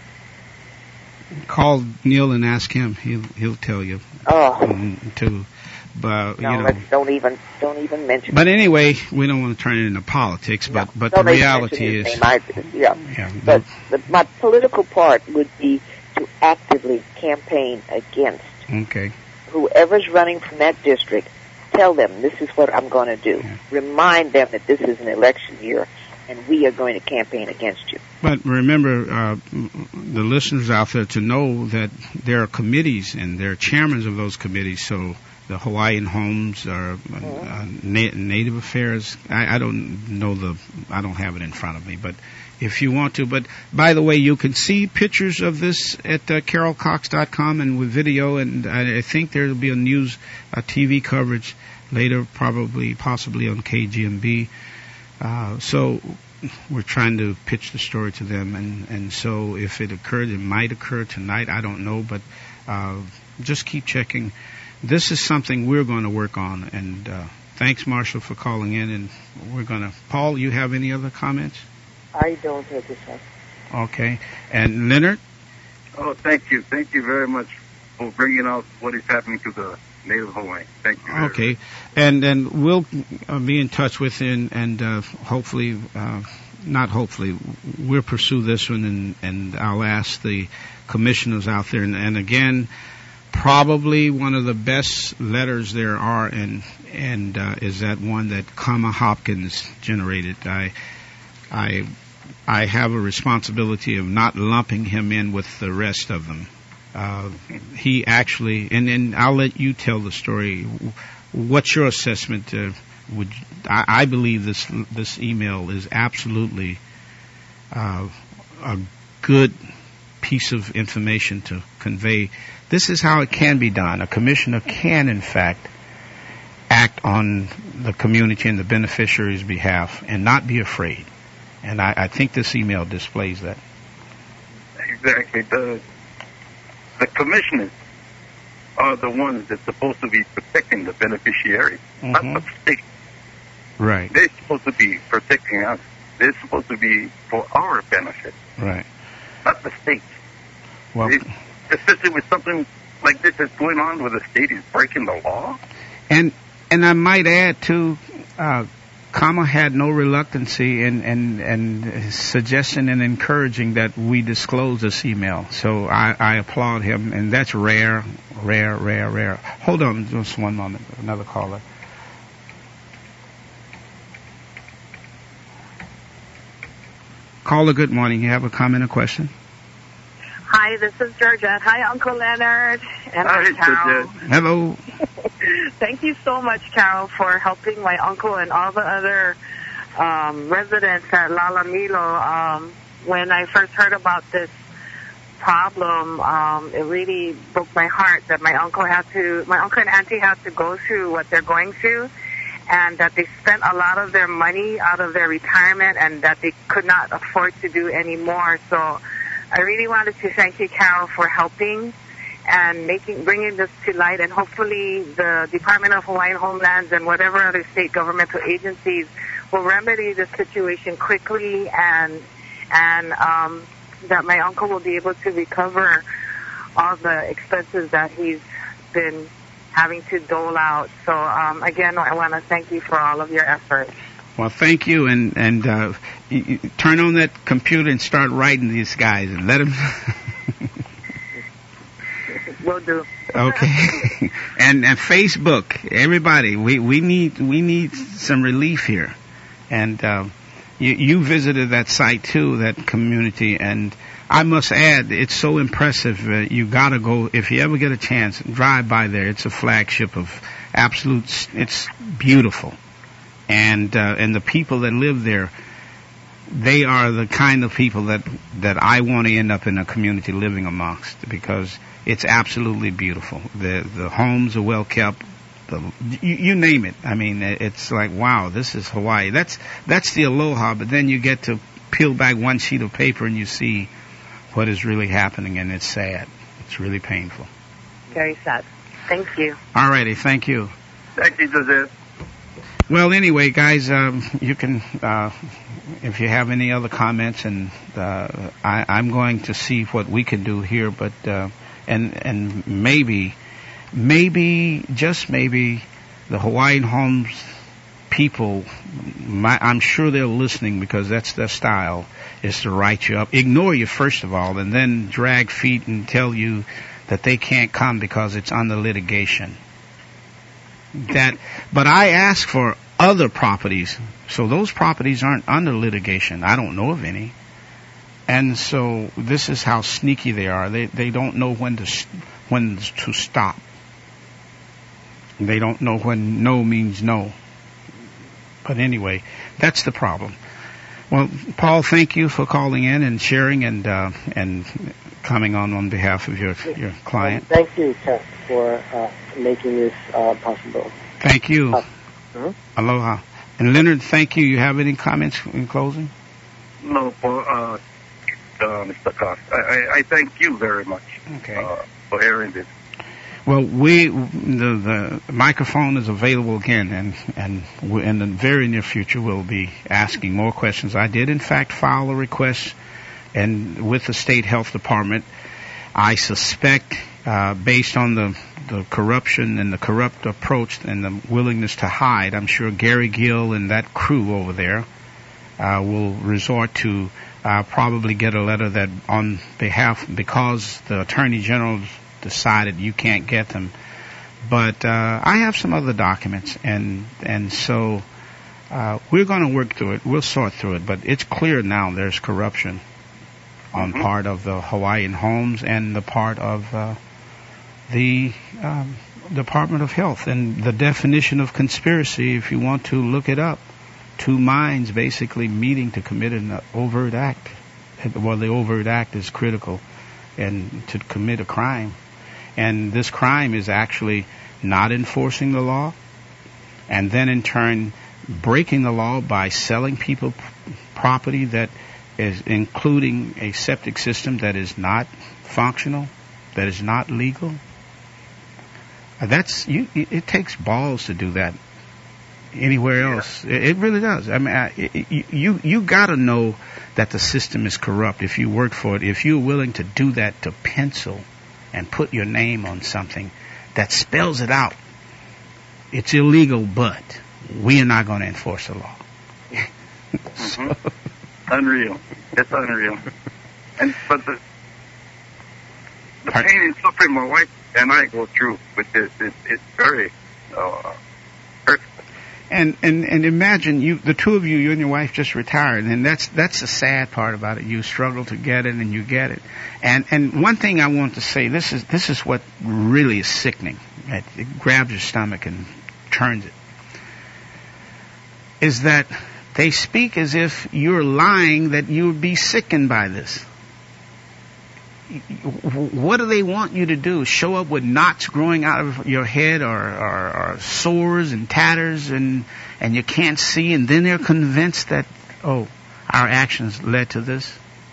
called Neil and ask him. He'll he'll tell you. Oh. Mm, too. But No, you know. let's don't even don't even mention. But anyway, we don't want to turn it into politics. But but Don't the even reality mention his is, name. I, yeah. yeah, But the, my political part would be to actively campaign against okay. whoever's running from that district. Tell them this is what I'm going to do. Yeah. Remind them that this is an election year, and we are going to campaign against you. But remember, uh, the listeners out there to know that there are committees and there are chairmen of those committees. So the Hawaiian Homes or uh, uh, Na- Native Affairs. I, I don't know the. I don't have it in front of me, but if you want to. But by the way, you can see pictures of this at uh, carol cox dot com and with video, and I, I think there will be a news, a T V coverage later, probably, possibly on K G M B. Uh, so we're trying to pitch the story to them, and, and so if it occurred, it might occur tonight. I don't know, but uh, just keep checking. This is something we're going to work on, and uh, thanks, Marshall, for calling in, and we're going to... Paul, you have any other comments? I don't at this time. Okay. And Leonard? Oh, thank you. Thank you very much for bringing out what is happening to the Native Hawaiian. Thank you. Very Okay. much. And and we'll uh, be in touch with you, and, and uh, hopefully, uh, not hopefully, we'll pursue this one, and, and I'll ask the commissioners out there. And, and again, probably one of the best letters there are, and and uh, is that one that Kama Hopkins generated. I I I have a responsibility of not lumping him in with the rest of them. Uh, he actually, and then I'll let you tell the story. What's your assessment? Uh, would I, I believe this this email is absolutely uh, a good piece of information to convey. This is how it can be done. A commissioner can, in fact, act on the community and the beneficiary's behalf and not be afraid. And I, I think this email displays that. Exactly. The the commissioners are the ones that's supposed to be protecting the beneficiaries, Mm-hmm. not the state. Right. They're supposed to be protecting us. They're supposed to be for our benefit, Right. not the state. Well, It- especially with something like this that's going on where the state is breaking the law. and and I might add too, uh, Kama had no reluctancy in, in, in suggesting and encouraging that we disclose this email. So I, I applaud him, and that's rare, rare, rare, rare. Hold on just one moment. Another caller. Caller, good morning. You have a comment or question? Hi, this is Georgette. Hi, Uncle Leonard. And Hi, I'm Carol. Georgette. Hello. Thank you so much, Carol, for helping my uncle and all the other um, residents at Lalamilo. Um, when I first heard about this problem, um, it really broke my heart that my uncle had to, my uncle and auntie had to go through what they're going through, and that they spent a lot of their money out of their retirement, and that they could not afford to do any more. So I really wanted to thank you, Carol, for helping and making, bringing this to light, and hopefully the Department of Hawaiian Homelands and whatever other state governmental agencies will remedy the situation quickly, and and um, that my uncle will be able to recover all the expenses that he's been having to dole out. So um, again, I want to thank you for all of your efforts. Well, thank you, and and uh, you, you turn on that computer and start writing these guys, and let them. Will do. Okay. and and Facebook, everybody, we we need we need some relief here, and uh, you you visited that site too, that community, and I must add, it's so impressive. Uh, you gotta go if you ever get a chance. Drive by there. It's a flagship of absolute. It's beautiful. And uh, and the people that live there, they are the kind of people that that I want to end up in a community living amongst, because it's absolutely beautiful. The the homes are well kept. The you, you name it. I mean, it's like, wow, this is Hawaii. That's that's the aloha. But then you get to peel back one sheet of paper and you see what is really happening, and it's sad. It's really painful. Very sad. Thank you. All righty, thank you. Thank you, Joseph. Well, anyway, guys, um, you can, uh, if you have any other comments, and uh, I, I'm going to see what we can do here, but uh, and and maybe, maybe just maybe, the Hawaiian Homes people, my, I'm sure they're listening because that's their style, is to write you up, ignore you first of all, and then drag feet and tell you that they can't come because it's under litigation. That, but I ask for other properties, so those properties aren't under litigation. I don't know of any, and so this is how sneaky they are. They they don't know when to when to stop. They don't know when no means no. But anyway, that's the problem. Well, Paul, thank you for calling in and sharing and uh, and coming on on behalf of your your client. Thank you, Kat, for uh, making this uh, possible. Thank you. Uh, hmm? Aloha. And Leonard, thank you. You have any comments in closing? No, for, uh, uh, Mister Cox, I, I, I thank you very much okay. uh, for airing this. Well, we the the microphone is available again, and and we, in the very near future we'll be asking more questions. I did, in fact, file a request, and with the state health department, I suspect, uh, based on the the corruption and the corrupt approach and the willingness to hide, I'm sure Gary Gill and that crew over there uh, will resort to uh, probably get a letter that on behalf, because the Attorney General decided you can't get them. But uh, I have some other documents, and and so uh, we're going to work through it. We'll sort through it. But it's clear now there's corruption on mm-hmm. part of the Hawaiian Homes and the part of uh, the um, Department of Health. And the definition of conspiracy, if you want to look it up, two minds basically meeting to commit an overt act. Well, the overt act is critical, and to commit a crime. And this crime is actually not enforcing the law, and then in turn breaking the law by selling people property that is including a septic system that is not functional, that is not legal. That's you. It takes balls to do that anywhere else. It, it really does. I mean, I, it, you you got to know that the system is corrupt if you work for it. If you're willing to do that to pencil and put your name on something that spells it out, it's illegal, but we are not going to enforce the law. So. Mm-hmm. Unreal. It's unreal. And but the the pain and suffering my wife and I go through with this, it, it's very uh, hurtful. And, and and imagine you, the two of you, you and your wife just retired, and that's that's the sad part about it. You struggle to get it, and you get it. And and one thing I want to say, this is this is what really is sickening. It, it grabs your stomach and turns it. Is that they speak as if you're lying that you would be sickened by this. What do they want you to do? Show up with knots growing out of your head, or, or, or sores and tatters, and and you can't see, and then they're convinced that, oh, our actions led to this?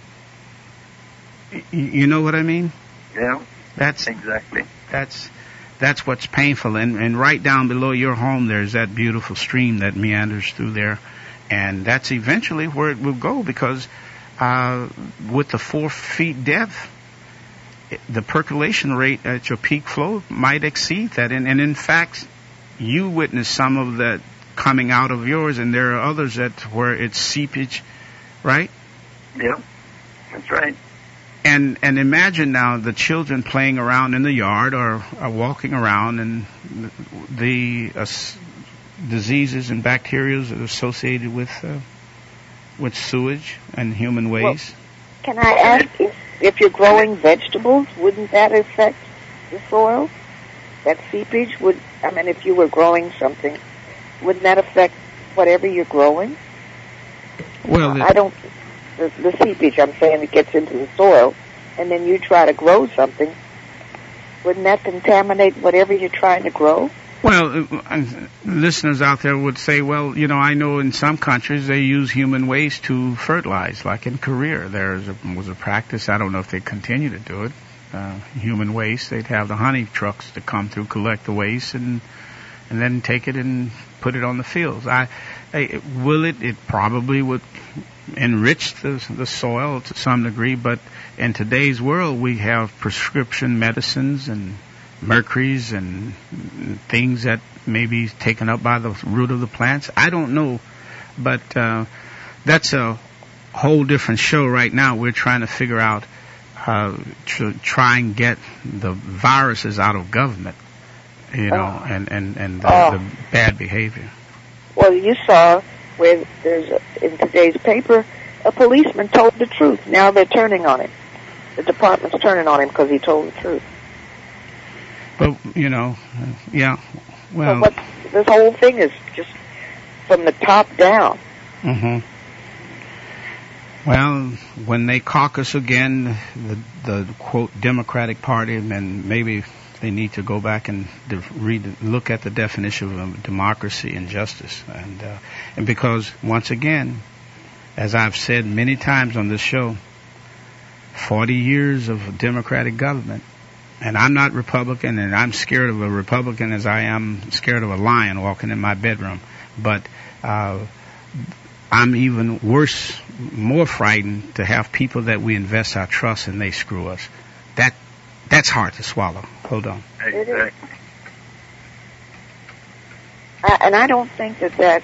You know what I mean? Yeah. That's exactly. That's that's what's painful. And, and right down below your home, there's that beautiful stream that meanders through there, and that's eventually where it will go, because uh, with the four feet depth, the percolation rate at your peak flow might exceed that. And, and in fact, you witnessed some of that coming out of yours, and there are others that where it's seepage, right? Yeah, that's right. And and imagine now the children playing around in the yard, or, or walking around, and the uh, diseases and bacteria that are associated with uh, with sewage and human waste. Well, can I ask if, if you're growing vegetables, wouldn't that affect the soil? That seepage would, I mean, if you were growing something, wouldn't that affect whatever you're growing? Well, the, I don't, the, the seepage, I'm saying, it gets into the soil, and then you try to grow something, wouldn't that contaminate whatever you're trying to grow? Well, uh, listeners out there would say, well, you know, I know in some countries they use human waste to fertilize, like in Korea. There was a practice, I don't know if they continue to do it, uh, human waste. They'd have the honey trucks to come through, collect the waste, and and then take it and put it on the fields. I, I will it? It probably would enrich the, the soil to some degree, but in today's world we have prescription medicines and mercuries and things that may be taken up by the root of the plants. I don't know, but uh, that's a whole different show right now. We're trying to figure out how to try and get the viruses out of government, you know, oh. and, and, and the, oh. the bad behavior. Well, you saw where there's a, in today's paper, a policeman told the truth. Now they're turning on him. The department's turning on him because he told the truth. But, you know, yeah, well... But what, this whole thing is just from the top down. Mm-hmm. Well, when they caucus again, the, the quote, Democratic Party, then maybe they need to go back and de- read, look at the definition of democracy and justice. And, uh, and because, once again, as I've said many times on this show, forty years of Democratic government, and I'm not Republican, and I'm scared of a Republican as I am scared of a lion walking in my bedroom. But uh, I'm even worse, more frightened to have people that we invest our trust in, they screw us. That That's hard to swallow. Hold on. Exactly. I, and I don't think that that's,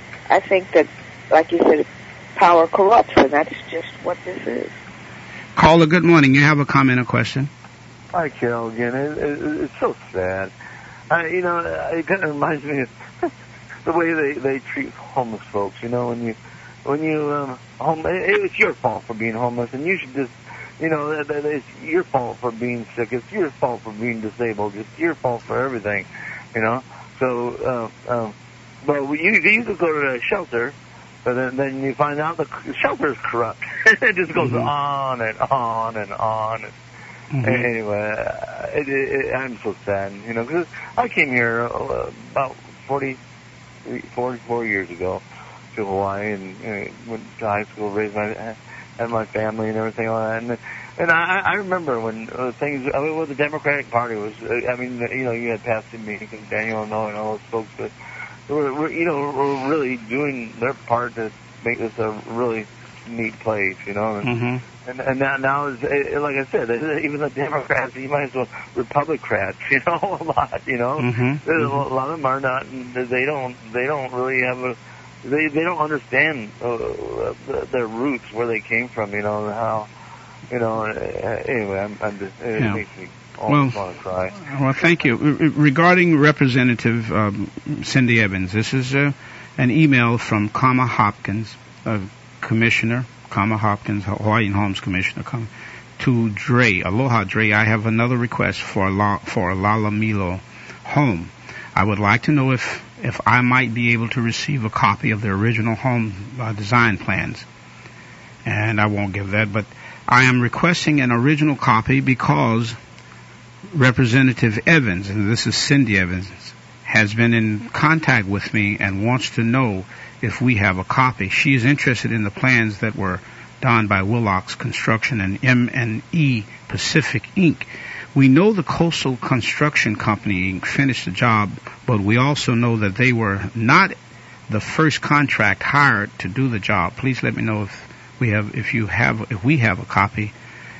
I think that, like you said, power corrupts, and that's just what this is. Caller, good morning. You have a comment or question? Hi, Carol, again. It, it, it's so sad. I, you know, it kind of reminds me of the way they, they treat homeless folks. You know, when you, when you, um, home, it, it's your fault for being homeless, and you should just, you know, that, that it's your fault for being sick. It's your fault for being disabled. It's your fault for everything, you know. So, uh, um, but you, you could go to a shelter, but then, then you find out the shelter is corrupt. It just goes mm-hmm. on and on and on. And, Mm-hmm. Anyway, uh, it, it, it, I'm so sad, you know, because I came here uh, about forty, forty-four years ago to Hawaii and uh, went to high school, raised my, had my family and everything like that. And, and I, I remember when uh, things, I mean, well, the Democratic Party was, uh, I mean, you know, you had Patsy Meek and Daniel Inouye and all those folks that were, were, you know, were really doing their part to make this a really neat place, you know. And, mm-hmm. And, and now, now is, like I said, even the Democrats, you might as well Republicans, you know, a lot, you know. Mm-hmm. A lot of them are not. They don't. They don't really have a. They they don't understand uh, their roots, where they came from, you know, and how, you know. Anyway, I'm, I'm just. It yeah. makes me almost well, want to cry. Well, thank you. Regarding Representative um, Cindy Evans, this is uh, an email from Kama Hopkins, uh, Commissioner. Kama Hopkins, Hawaiian Homes Commissioner, come to Dre. Aloha, Dre. I have another request for a, La, for a Lalamilo home. I would like to know if, if I might be able to receive a copy of the original home uh, design plans. And I won't give that, but I am requesting an original copy because Representative Evans, and this is Cindy Evans, has been in contact with me and wants to know if we have a copy. She is interested in the plans that were done by Willox Construction and M and E Pacific Incorporated. We know the Coastal Construction Company finished the job, but we also know that they were not the first contract hired to do the job. Please let me know if we have, if you have, if we have a copy,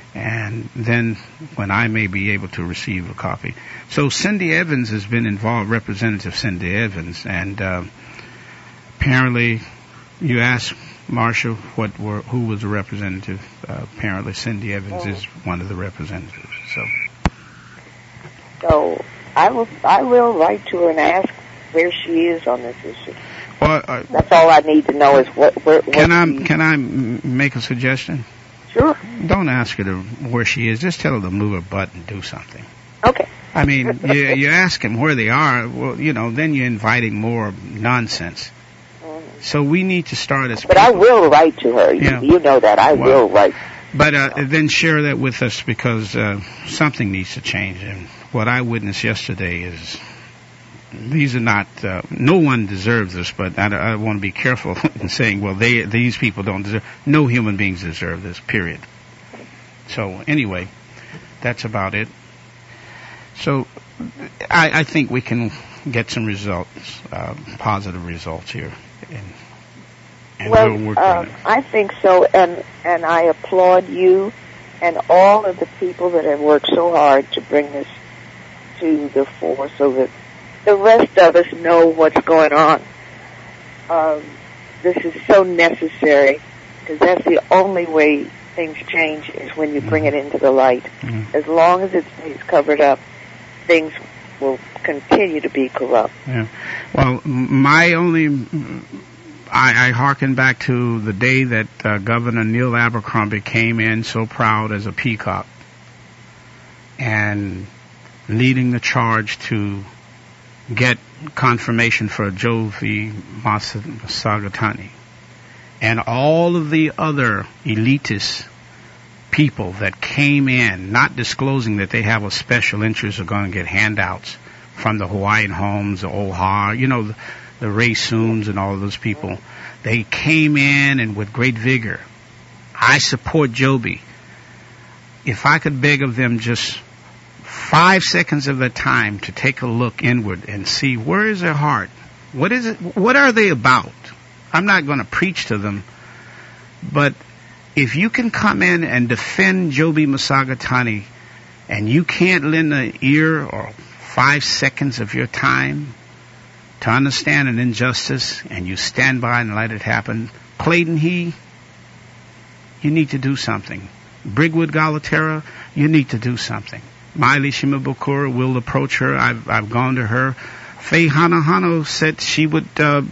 and then when I may be able to receive a copy. So Cindy Evans has been involved, Representative Cindy Evans, and uh, apparently, you asked Marsha what were who was the representative. Uh, apparently, Cindy Evans is one of the representatives. So, so I will I will write to her and ask where she is on this issue. Well, uh, that's all I need to know is what. Where, what can I she, can I m- make a suggestion? Sure. Don't ask her to where she is. Just tell her to move her butt and do something. Okay. I mean, you, you ask them where they are. Well, you know, then you're inviting more nonsense. So we need to start as. But people. I will write to her. You, yeah. you know that I well, will write. But uh, then share that with us because uh, something needs to change. And what I witnessed yesterday is these are not, uh, no one deserves this, but I, I want to be careful in saying, well, they, these people don't deserve, no human beings deserve this, period. So anyway, that's about it. So I, I think we can get some results, uh, positive results here. And, and well, we'll work uh, on it. I think so, and, and I applaud you and all of the people that have worked so hard to bring this to the fore so that the rest of us know what's going on. Um, this is so necessary because that's the only way things change is when you bring it into the light. Mm-hmm. As long as it stays covered up, things will continue to be corrupt. Yeah. Well, my only, I, I hearken back to the day that uh, Governor Neil Abercrombie came in so proud as a peacock and leading the charge to get confirmation for Joe V. Masagatani. And all of the other elitist people that came in, not disclosing that they have a special interest, are going to get handouts from the Hawaiian Homes, the Oha, you know, the, the Ray Soons and all of those people. They came in and with great vigor. I support Joby. If I could beg of them just five seconds of their time to take a look inward and see where is their heart. What is it? What are they about? I'm not going to preach to them, but if you can come in and defend Joby Masagatani and you can't lend an ear or five seconds of your time to understand an injustice and you stand by and let it happen, Clayton He, you need to do something. Brigwood Galatera, you need to do something. Miley Shimabukura will approach her. I've, I've gone to her. Faye Hanahano said she would uh,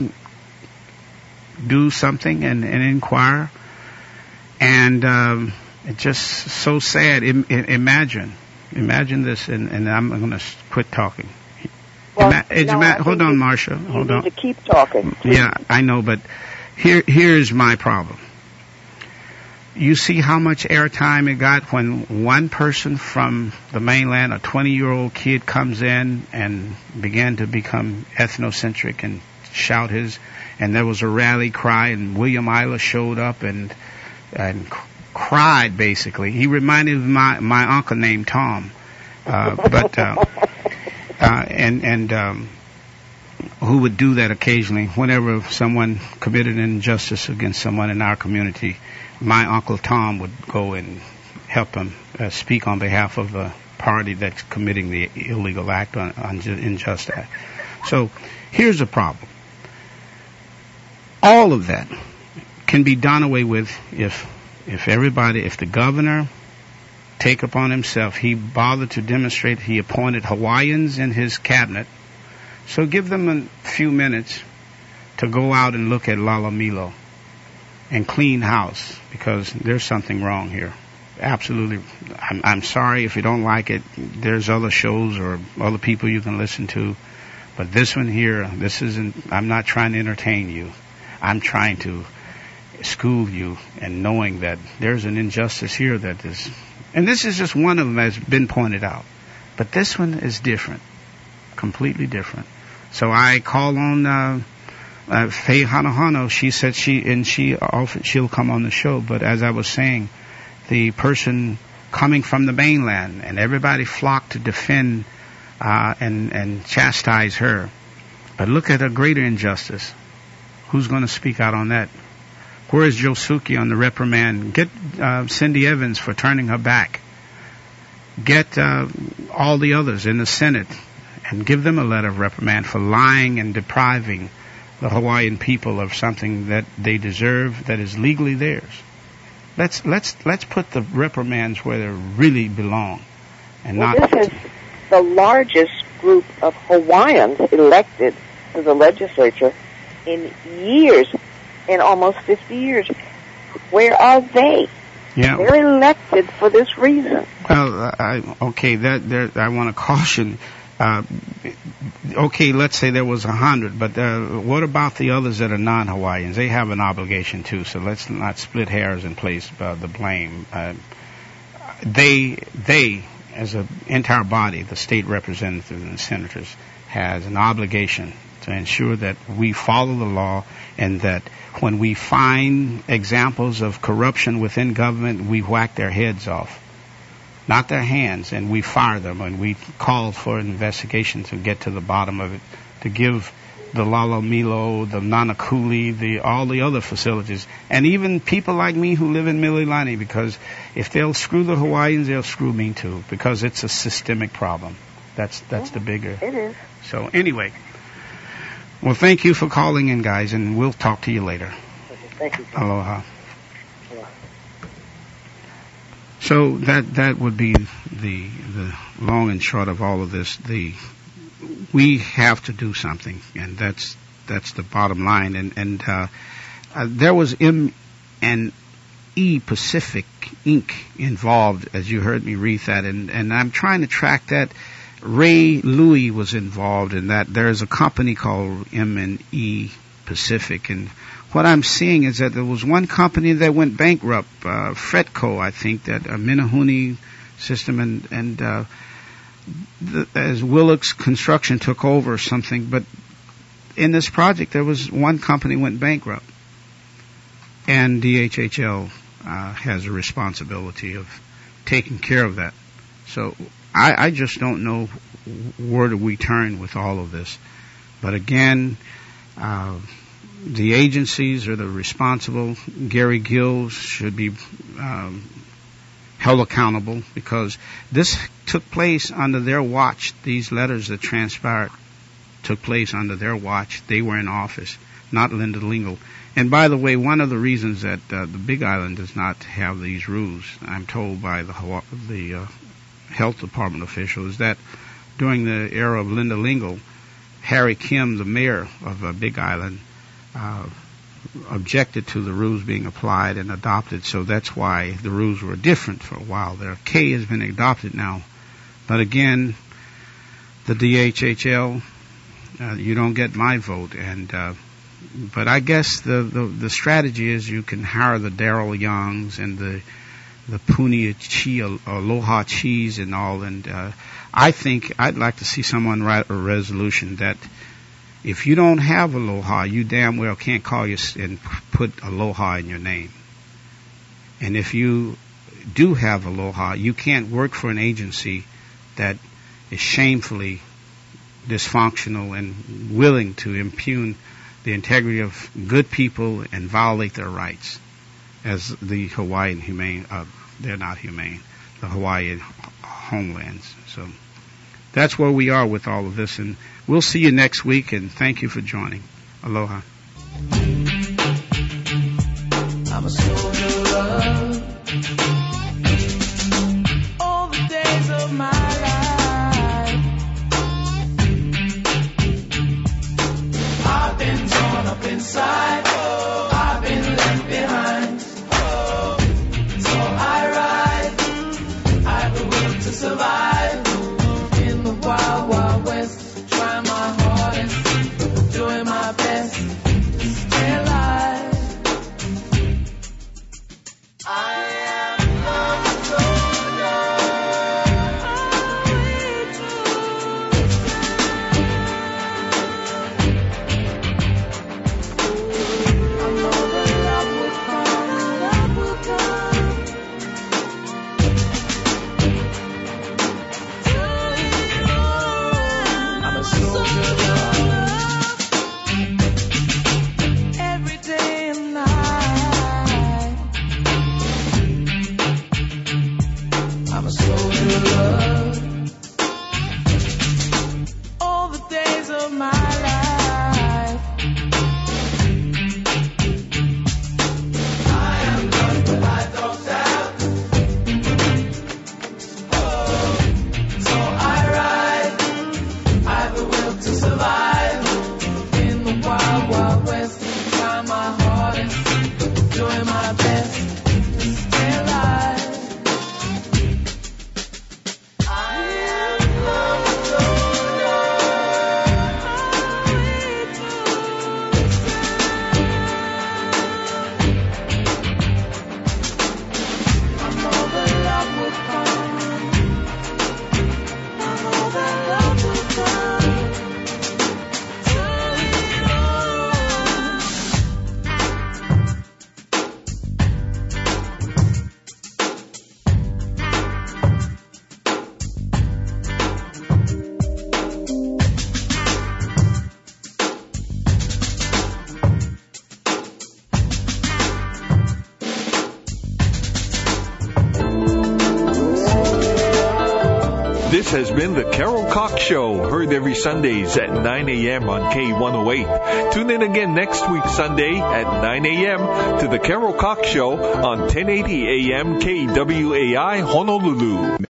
do something and, and inquire. And um, it's just so sad. I, I, imagine, imagine this, and, and I'm going to quit talking. Well, Ima- it's no, ima- I hold think on, you- Marcia. You Hold need on. to keep talking. Yeah, I know, but here, here's my problem. You see how much airtime it got when one person from the mainland, a twenty-year-old kid, comes in and began to become ethnocentric and shout his, and there was a rally cry, and William Isla showed up and and c- cried basically. He reminded me of my my uncle named Tom, uh, but uh, uh, and and um, who would do that occasionally whenever someone committed an injustice against someone in our community. My Uncle Tom would go and help him uh, speak on behalf of the party that's committing the illegal act, on, on ju- unjust act. So here's the problem. All of that can be done away with if if everybody, if the governor take upon himself, he bothered to demonstrate he appointed Hawaiians in his cabinet. So give them a few minutes to go out and look at Lalamilo and clean house, because there's something wrong here. Absolutely. I'm, I'm sorry if you don't like it. There's other shows or other people you can listen to. But this one here, this isn't, I'm not trying to entertain you. I'm trying to school you and knowing that there's an injustice here that is, and this is just one of them that's been pointed out. But this one is different. Completely different. So I call on, uh, Uh, Faye Hanahano, she said she, and she often, she'll come on the show, but as I was saying, the person coming from the mainland, and everybody flocked to defend, uh, and, and chastise her. But look at a greater injustice. Who's going to speak out on that? Where is Josuke on the reprimand? Get, uh, Cindy Evans for turning her back. Get, uh, all the others in the Senate and give them a letter of reprimand for lying and depriving the Hawaiian people of something that they deserve, that is legally theirs. Let's let's let's put the reprimands where they really belong, and Well, not. this is the largest group of Hawaiians elected to the legislature in years, in almost fifty years. Where are they? Yeah. They're elected for this reason. Well, I, okay, that there, I want to caution. Uh, okay, let's say there was a hundred, but uh, what about the others that are non-Hawaiians? They have an obligation too, so let's not split hairs and place uh, the blame. Uh, they, they, as an entire body, the state representatives and the senators, has an obligation to ensure that we follow the law, and that when we find examples of corruption within government, we whack their heads off, not their hands, and we fire them, and we call for an investigation to get to the bottom of it, to give the Lalomilo, the Nanakuli, the all the other facilities, and even people like me who live in Mililani, because if they'll screw the Hawaiians, they'll screw me too, because it's a systemic problem. That's that's the bigger. It is. So anyway, well, thank you for calling in, guys, and we'll talk to you later. Thank you. Aloha. So that that would be the the long and short of all of this. The we have to do something, and that's that's the bottom line. And and uh, uh, there was M and E Pacific Incorporated involved, as you heard me read that, and and I'm trying to track that. Ray Louie was involved in that. There's a company called M and E Pacific, and what I'm seeing is that there was one company that went bankrupt, uh, Fretco, I think, that a Minahuni system, and and uh, the, as Willox Construction took over or something. But in this project, there was one company went bankrupt, and D H H L uh, has a responsibility of taking care of that. So I, I just don't know where do we turn with all of this. But again, uh, the agencies are the responsible. Gary Gills should be um, held accountable, because this took place under their watch. These letters that transpired took place under their watch. They were in office, not Linda Lingle. And by the way, one of the reasons that uh, the Big Island does not have these rules, I'm told by the the uh, health department official, is that during the era of Linda Lingle, Harry Kim, the mayor of uh, Big Island, uh, objected to the rules being applied and adopted. So that's why the rules were different for a while there. K has been adopted now. But again, the D H H L, uh, you don't get my vote. And uh, but I guess the, the, the strategy is you can hire the Daryl Youngs and the the Puni Chi, Aloha Cheese and all. And uh, I think I'd like to see someone write a resolution that if you don't have Aloha, you damn well can't call you and put Aloha in your name. And if you do have Aloha, you can't work for an agency that is shamefully dysfunctional and willing to impugn the integrity of good people and violate their rights, as the Hawaiian humane, uh, they're not humane, the Hawaiian homelands. So that's where we are with all of this, and we'll see you next week, and thank you for joining. Aloha. I'm a soldier of love. All the days of my life, I've been torn up inside. I've been left behind. So I ride. I've been willing to survive in the wild, wild west. Trying my hardest, doing my best to stay alive. I am not soldier. I know that love will come, love will come. I'm a soldier of love. Every day and night, I'm a soldier of love. All the days of my life, I am loved, but I don't doubt. So I ride. I've the will to survive in the wild, wild west. Trying my hardest, doing my best to stay alive. I This has been the Carol Cox Show, heard every Sundays at nine a.m. on K one oh eight. Tune in again next week Sunday at nine a.m. to the Carol Cox Show on ten eighty A M K W A I Honolulu.